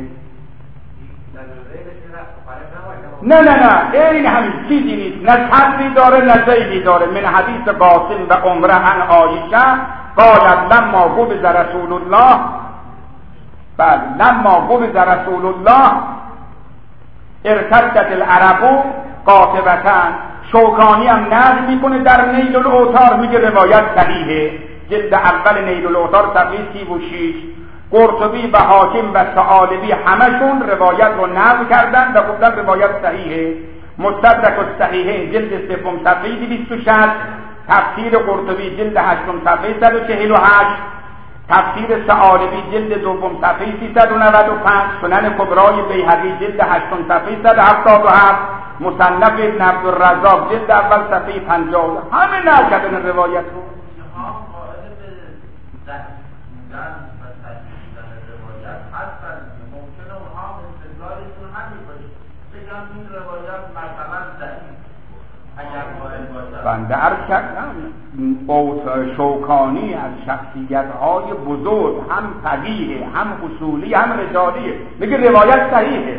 S1: نه نه نه این همین چیزی نیست، نه حدی داره نه زیدی داره. من حدیث قاسم و عمره عن عایشه قالت لما قبض رسول الله، بله لما قبض رسول الله ارتدت العرب قاطبة. شوکانی هم نقل میکنه در نیل الاوطار، میگه روایت صحیحه، جلد اول نیل الاوطار صفحه سی و شش. قرطبی و حاکم و ثعالبی همشون روایت رو نقل کردن و گفتن روایت صحیحه. مستدرک الصحیحین جلد سوم صفحه دویست و شصت، تفسیر قرطبی جلد هشتم صفحه صد و چهل و هشت، تفسیر ثعالبی جلد دوم صفحه سیصد و نود و پنج، سنن کبرای بیهقی جلد هشتم صفحه صد و هفتاد و هفت، مصنف ابن عبدالرزاق جلد اول صفحه پنجاه. همه نقل کردن روایت رو. بنده عرض کردم شوکانی از شخصیت های بزرگ، هم فقیه هم اصولی هم رجالیه، میگه روایت صحیحه.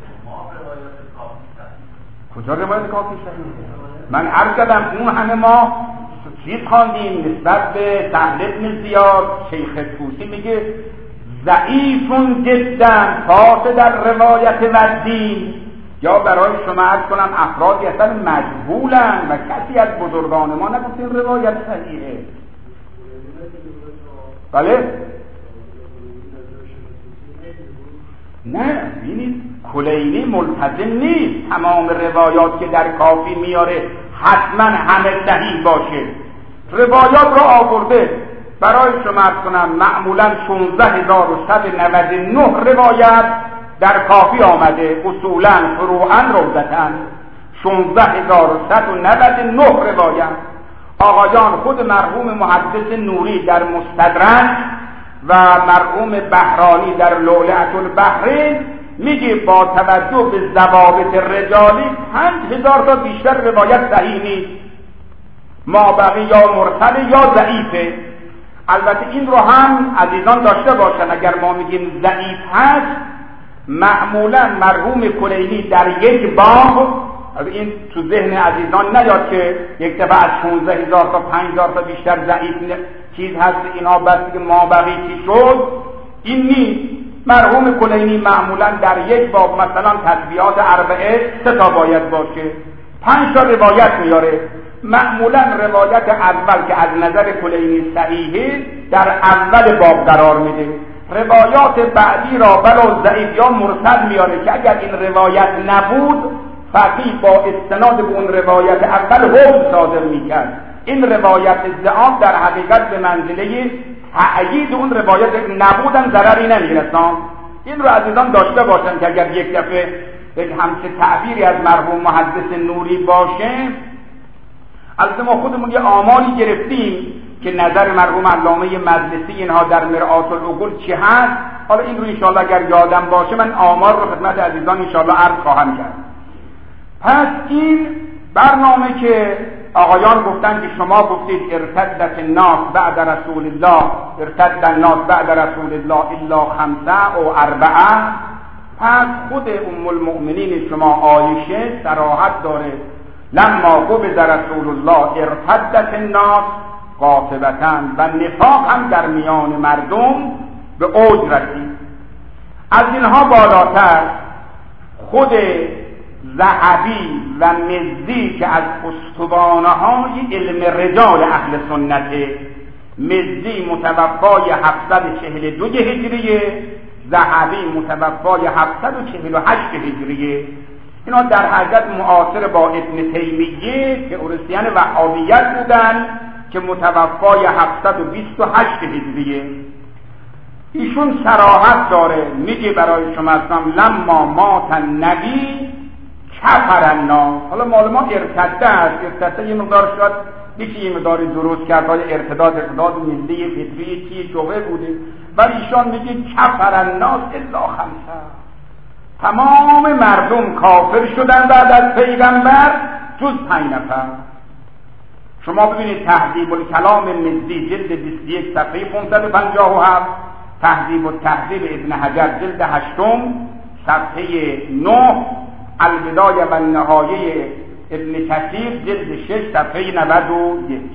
S1: کجا روایت کافی صحیحه؟ من عرض کردم اون همه ما چیز خواندیم نسبت به سهل بن زیاد. شیخ طوسی میگه ضعیفون جدا فاسد در روایت و دین. یا برای شما عرض کنم افرادی اصلا مجهولن و کسی از بزرگان ما نگفت این روایت صحیحه. بله؟ نه بینید کلینی ملتزم نیست تمام روایات که در کافی میاره حتما همه صحیح باشه. روایات را آورده برای شما عرض کنم معمولا شانزده هزار و صد و نود و نه روایت در کافی آمده اصولا فروعا روضتن شانزده هزار و صد و نود و نه روایت. آقایان خود مرحوم محدث نوری در مستدرک و مرحوم بهرانی در لؤلؤة البحرین میگه با توجه به ضوابط رجالی پنج هزار تا بیشتر روایت صحیح نیست، مابقی یا مرسل یا ضعیفه. البته این رو هم عزیزان داشته باشن، اگر ما میگیم ضعیف هست معمولا مرحوم کلینی در یک باب، این تو ذهن عزیزان نیاد که یک دفعه از شانزده هزار تا پنج هزار تا بیشتر ضعیف چیز هست اینا بس که مابقی چی شد، این نیست. مرحوم کلینی معمولا در یک باب مثلا تسبیحات اربعه سه تا باید باشه، پنج تا روایت میاره. معمولا روایت اول که از نظر کلینی صحیحه در اول باب قرار میده، روایات بعدی را ولو ضعیف یا مرسل میاره که اگر این روایت نبود فقیه با استناد به اون روایت اول حکم صادر میکرد. این روایت ضعاف در حقیقت به منزله تأیید اون روایت نبودن ضرری نمیرسان. این رو عزیزان داشته باشن که اگر یک دفعه یک همچه تعبیری از مرحوم محدث نوری باشه، البته ما خودمون یه آمالی گرفتیم که نظر مرحوم علامه مجلسی اینها در مرآت العقول چی هست. حالا این رو انشاءالله اگر یادم باشه من آمار رو خدمت عزیزان انشاءالله عرض خواهم کرد. پس این برنامه که آقایان گفتن که شما گفتید ارتدت الناس بعد رسول الله، ارتد الناس بعد رسول الله الا خمسه و اربعه، پس خود ام المؤمنین شما عایشه صراحت داره لما قبض رسول الله ارتدت الناس قاطبة و نفاق هم در میان مردم به اوج رسید. از اینها بالاتر خود ذهبی و مزدی که از استوانه های علم رجال اهل سنت، مزدی متوفای هفتصد و چهل و دو هجریه، ذهبی متوفای هفتصد و چهل و هشت هجریه. اینا در حقیقت معاصر با ابن تیمیه که ارسطیان وهابیت بودن که متوفای هفتصد و بیست و هشت هجریه. ایشون صراحت داره میگه برای شما اسلام لما مات النبی کفر الناس. حالا معلومه ارتده است، ارتده یه مقدار شد یکی یه مقداری درست کرد های ارتداد ارتداد ملی فطری چی شبه بوده، ولی ایشان میگه کفر الناس الا خمسه، تمام مردم کافر شدن بعد از پیغمبر جز پنج نفر. شما ببینید تهذیب الکلام مزدی جلد بیست و یک صفحه پانصد و پنجاه و هفت، تهذیب التهذیب ابن حجر جلد هشتم صفحه نه، البدایه و النهایه ابن کثیر جلد شش صفحه نود و یک.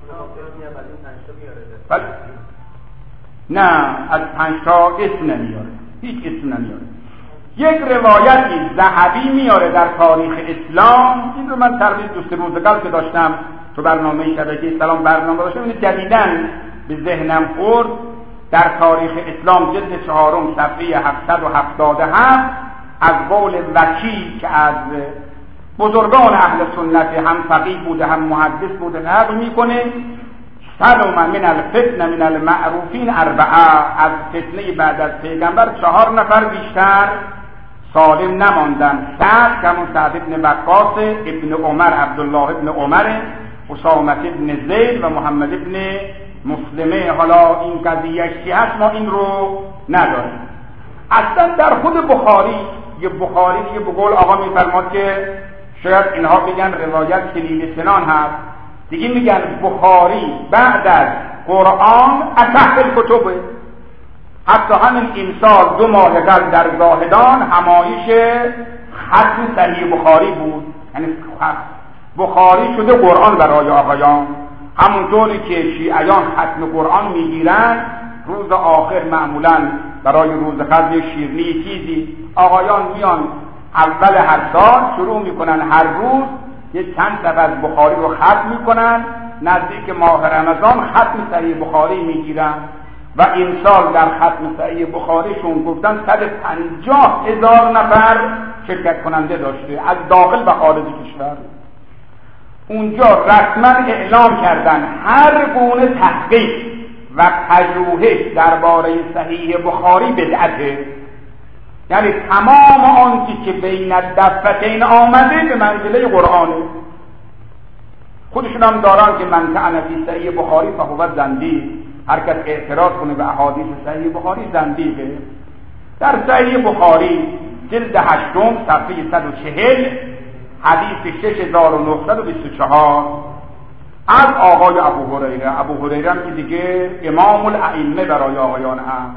S1: بله نه از پنج تا اسم نمیاره، هیچ اسم نمیاره. یک روایتی ذهبی میاره در تاریخ اسلام، این رو من تقریبا دو سه روز قبل که داشتم تو برنامه شبکه سلام برنامه داشتم، این جدیدن به ذهنم خورد. در تاریخ اسلام جلد چهارم صفحه هفتصد و هفتاد و هفت از قول وکی که از بزرگان اهل سنت هم فقیه بوده هم محدث بوده نقل میکنه، سلم من الفتنه من المعروفین اربعه، از فتنه بعد از پیغمبر چهار نفر بیشتر سالم نماندن. سعد کمون سعد ابن وقاص، ابن عمر عبدالله ابن عمر، اسامه ابن زید و محمد ابن مسلمه. حالا این قضیه چی هست ما این رو نداریم. اصلا در خود بخاری، یه بخاری دیگه به قول آقا میفرماد که شاید اینها بگن روایت کلید سنان هست، دیگه میگن بخاری بعد از قرآن اصح الکتب. حتی همین امسال دو ماه قبل در زاهدان همایش ختم صحیح بخاری بود، یعنی بخاری شده قرآن برای آقایان. همونطوری که شیعیان ختم قرآن میگیرن روز آخر معمولا برای روز ختم شیرینی چیزی، آقایان میان اول هر سال شروع میکنن هر روز یه چند صفحه از بخاری رو ختم میکنن، نزدیک ماه رمضان ختم صحیح بخاری میگیرن و امسال در ختم صحیح بخاریشون گفتن صد و پنجاه هزار نفر شرکت کننده داشته از داخل و خارج کشور. اونجا رسما اعلام کردن هر گونه تحقیق و پژوهش درباره صحیح بخاری بدعته. یعنی تمام آنچه که بین الدفتین آمده به منزله قرآنه. خودشون هم دارن که من کان فی صحیح بخاری فهو زندیق، هر کس اعتراض کنه به احادیث صحیح بخاری زندیقه. در صحیح بخاری جلد هشتم صفحه صد و چهل حدیث شش هزار و نهصد و بیست و چهار از آقای ابو هریره. ابو هریره هم که دیگه امام الائمه برای آقایان هم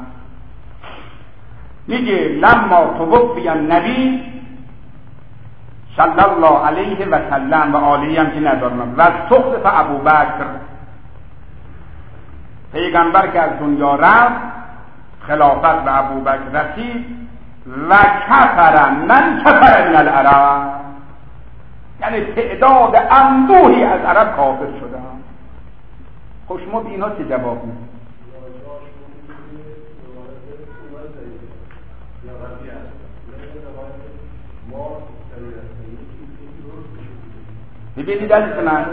S1: میگه لما توفی النبی صلی الله علیه و سلم و آله هم که ندارم و سخت ابو بکر، پیغمبر که از دنیا رفت خلافت به ابو بکر رسید و کفر من کفر من العرب، یعنی تعداد انبوهی از عرب کافر شدن. خوش ما به اینا چه جواب میدیم؟ ببینید عزیز من،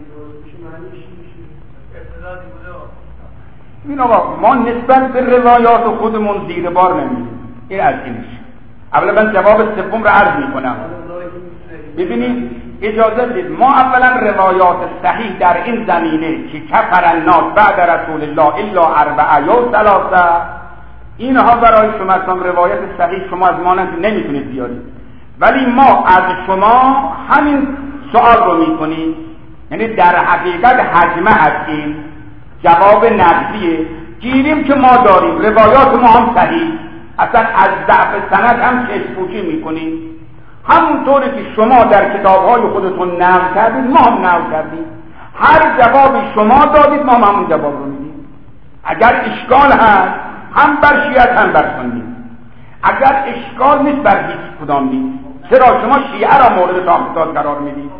S1: این آقا ما نسبت به روایات خودمون زیر بار نمیدیم. این از اینش. اولا من جواب سوم رو عرض میکنم. ببینید اجازه بدید، ما اولا روایات صحیح در این زمینه که کفر الناس بعد رسول الله الا اربعه یا ثلاثه، اینها برای شما اصلا روایت صحیح شما از ما نمیتونید بیارید، ولی ما از شما همین سوال رو میکنیم. یعنی در حقیقت حجمه هستیم، جواب نقضیه، گیریم که ما داریم روایات ما هم صحیح، اصلا از ضعف سند هم چشم‌پوشی میکنیم، همونطوری که شما در کتاب‌های خودتون نقل کردید ما هم نقل کردیم. هر جوابی شما دادید ما هم همون جواب رو میدیم. اگر اشکال هست هم بر شیعه هم بر سنی، اگر اشکال نیست بر هیچ کدام نیست. چرا شما شیعه را مورد تاخت قرار میدید؟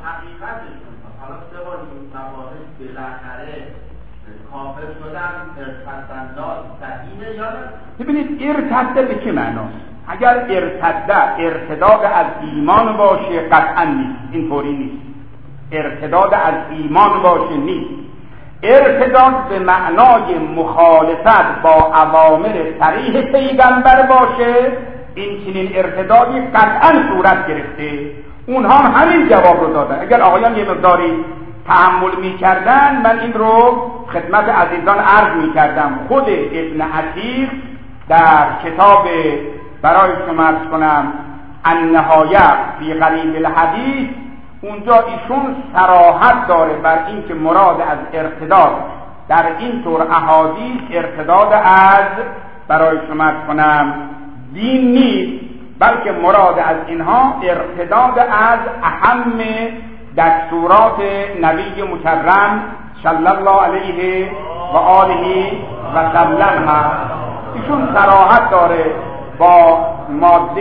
S2: کافر شدن ارتداد صحیحه یا نه؟
S1: ببینید ارتده به چه معناست؟ اگر ارتده ارتداد از ایمان باشه قطعا نیست، اینطوری نیست. ارتداد از ایمان باشه نیست. ارتداد به معنای مخالفت با اوامر صریح پیغمبر باشه، این چنین ارتدادی قطعا صورت گرفته. اونها هم همین جواب رو دادن. اگر آقایان یه مقداری تحمل می کردن من این رو خدمت عزیزان عرض می کردم. خود ابن عتیق در کتاب برای شما عرض کنم النهایه فی غریب الحدیث، اونجا ایشون صراحت داره بر این که مراد از ارتداد در این طور احادیث ارتداد از برای شما عرض کنم دین نیست، بلکه مراد از اینها ارتداد از اهم دستورات نبی مکرم صلی الله علیه و آله و سلم هست. ایشون صراحت داره با ماده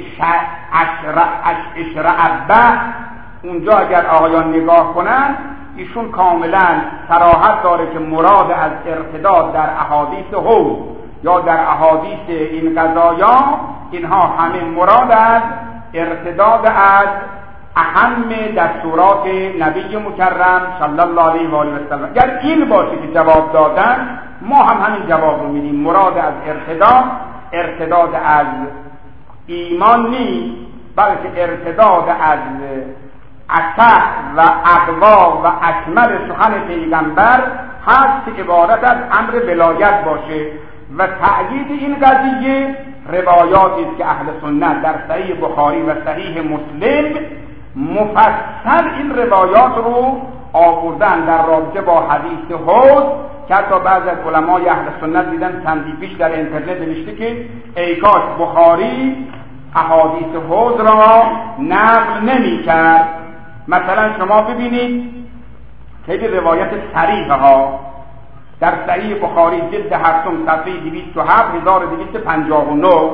S1: اشرعبه، اونجا اگر آقایان نگاه کنن ایشون کاملا صراحت داره که مراد از ارتداد در احادیث حوض یا در احادیث این قضایا، اینها همه مراد از ارتداد از اهم دستورات نبی مکرم صلی الله علیه و آله و سلم. اگر این باشه که جواب دادن ما هم همین جواب رو میدیم. مراد از ارتداد ارتداد از ایمان نیست، بلکه ارتداد از اصح و اقوا و اکمل سخن پیغمبر هست که عبارت از امر ولایت باشه. و تأیید این قضیه روایاتی است که اهل سنت در صحیح بخاری و صحیح مسلم مفصل این روایات رو آوردن در رابطه با حدیث حوض، که حتی بعض از علمای اهل سنت دیدن چندی پیش در اینترنت نوشته که ای کاش بخاری احادیث حوض را نقل نمی کرد. مثلا شما ببینید خیلی روایت صریحه ها در صحیح بخاری جلد هفتم صفحه دویست و هفت هزار و دویست و پنجاه و نه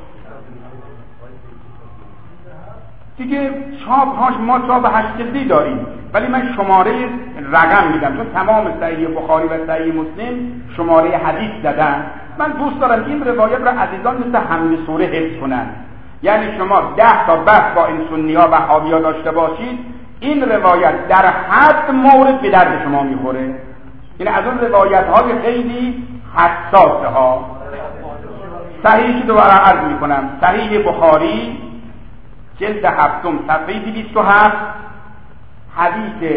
S1: دیگه چاپ هاش ما چاپ هشت جلدی داریم، ولی من شماره رقم میدم چون تمام صحیح بخاری و صحیح مسلم شماره حدیث دادن. من دوست دارم این روایت را عزیزان مثل حمل سوره حفظ کنن. یعنی شما ده تا بحث با این سنی ها و وهابی ها داشته باشید، این روایت در حد مورد به درد شما میخوره. این از اون روایت های خیلی حساسه ها. صحیح دوباره عرض میکنم. صحیح بخاری جلد هفتم صفحه دویست و هفت حدیث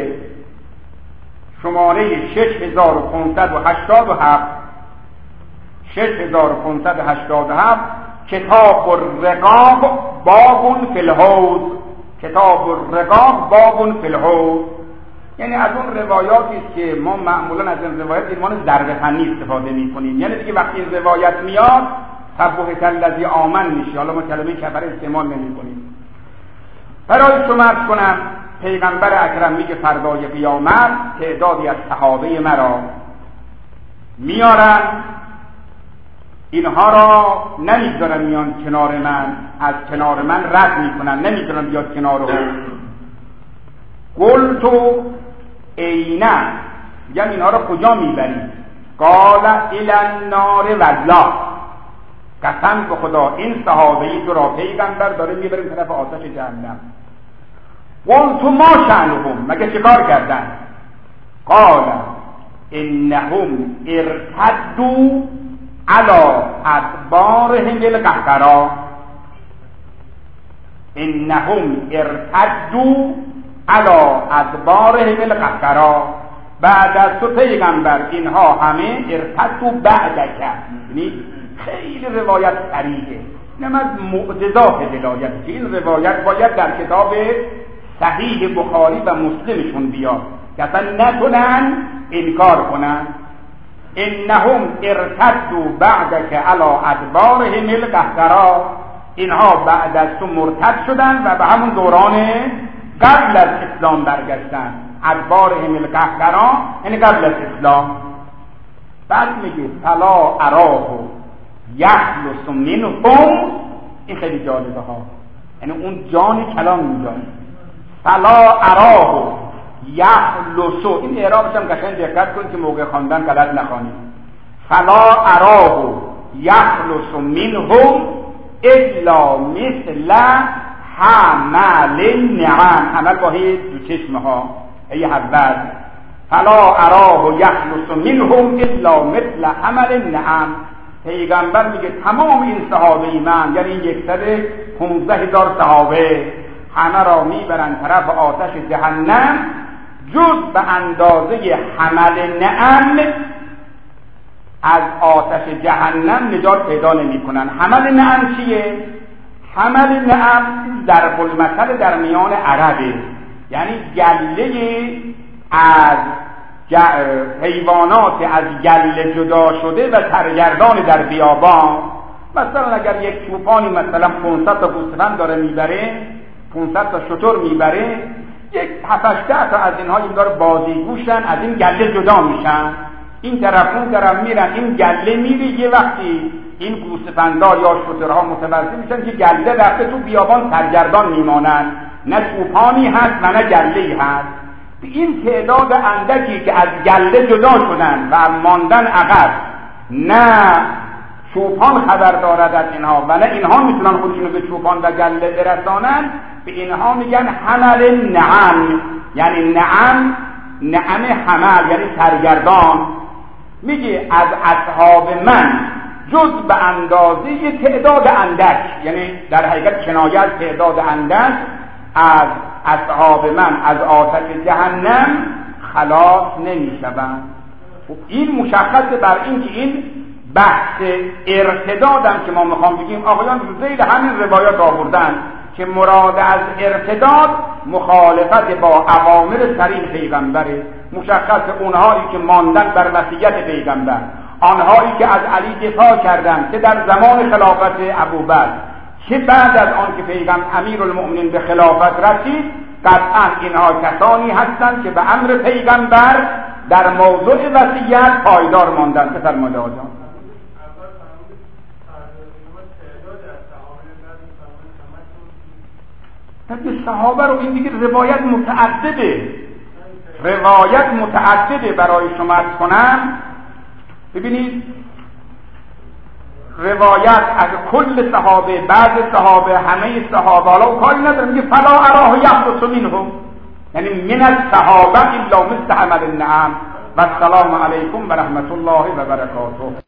S1: شماره شش هزار و پانصد و هشتاد و هفت شش هزار و پانصد و هشتاد و هفت کتاب الرقاق باب فی الحوض. کتاب الرقاق باب فی الحوض یعنی از اون روایاتی است که ما معمولا از این روایت ایمان ضرب فنی استفاده میکنیم. یعنی دیگه وقتی این روایت میاد تبوهک الذی آمن میشه. حالا ما کلمه کفر استعمال نمیکنیم. برای شما عرض کنم پیغمبر اکرم میگه فردای قیامت تعدادی از صحابه مرا میارن، اینها را نمیذارن میان کنار من، از کنار من رد میکنن، نمیذارن بیاد کنار هم. قلتو اینا میگم اینها را کجا میبرید؟ قال الی النار والله، قسم به خدا این صحابه‌ای تو را پیغمبر داره میبریم طرف آتش جهنم. قلتو ما شأنهم، مگه چه کار کردن؟ قال انهم ارتدوا علی ادبارهم القهقرا. انهم ارتدوا علی ادبارهم القهقرا، بعد از تو پیغمبر اینها همه ارتدوا بعدک، یعنی خیلی روایت صریحه، اینم از معجزات دلایت که این روایت باید در کتاب صحیح بخاری و مسلمشون بیاد که اصلا نتونن انکار کنن. انهم ارتدوا بعدک علی ادبارهم القهقرا، اینها بعد از تو مرتد شدن و به همون دوران قبل از اسلام برگشتن. ادبارهم القهقرا یعنی قبل از اسلام. بعد میگه فلا اراه یخلص منهم، این خیلی جالبه ها، یعنی اون جان کلام اینجا فلا اراه یخلص، این اعرابش هم قشنگ دقت کنید که موقع خواندن غلط نخوانید. فلا اراه یخلص منهم الا مثل حمل النعم، حمل با هی دو چشمه ها ای حبت. فلا اراه یخلص منهم الا مثل حمل النعم. پیغمبر میگه تمام این صحابه من، یعنی این یکصد و پانزده هزار صحابه، همه را میبرن طرف آتش جهنم جز به اندازه حمل نعم از آتش جهنم نجات پیدا نمی کنن. حمل نعم چیه؟ حمل نعم ضرب المثل در میان عربه، یعنی گله از حیوانات از گله جدا شده و سرگردان در بیابان. مثلا اگر یک چوپانی مثلا پانصد تا گوسفند داره میبره، پانصد تا شتر میبره، یک هفت هشت تا از اینها این داره بازیگوشن، از این گله جدا میشن، این طرف اون طرف میرن، این گله میره. یه وقتی این گوسفندا یا شترها متوجه میشن که گله رفته تو بیابان سرگردان میمانن، نه چوپانی هست و نه گله‌ای هست. این تعداد اندکی که از گله جدا شدن و ماندن عقب، نه چوپان خبر دارد از اینها و نه اینها میتونن خودشونو به چوپان و گله برسانن، به اینها میگن حمل نعم، یعنی نعم نعم حمل یعنی سرگردان. میگه از اصحاب من جز به اندازه تعداد اندک، یعنی در حقیقت کنایه از تعداد اندک از اصحاب من از آتش جهنم خلاص نمیشوند. خب این مشخصه بر این که این بحث ارتدادم که ما میخوام بگیم آقایان زیر همین روایات آوردن که مراد از ارتداد مخالفت با اوامر صریح پیغمبره. مشخص اونهایی که ماندن بر وصیت پیغمبر، آنهایی که از علی دفاع کردند که در زمان خلافت ابوبکر که بعد از آن که پیغمبر امیرالمؤمنین به خلافت رسید، قطعا اینها کسانی هستند که به امر پیغمبر در موضوع وصیت پایدار ماندند. بفرمایید آقا جان. طبعا صحابه رو این دیگه روایت متعدده، روایت متعدده برای شما عرض کنم. ببینید روایت از کل صحابه، بعض صحابه، همه صحابه، حالا کاری نداره، میگه فلا اراه یخلص منهم، یعنی من الصحابه الا مثل حمل النعم. و السلام علیکم و رحمت الله و برکاته.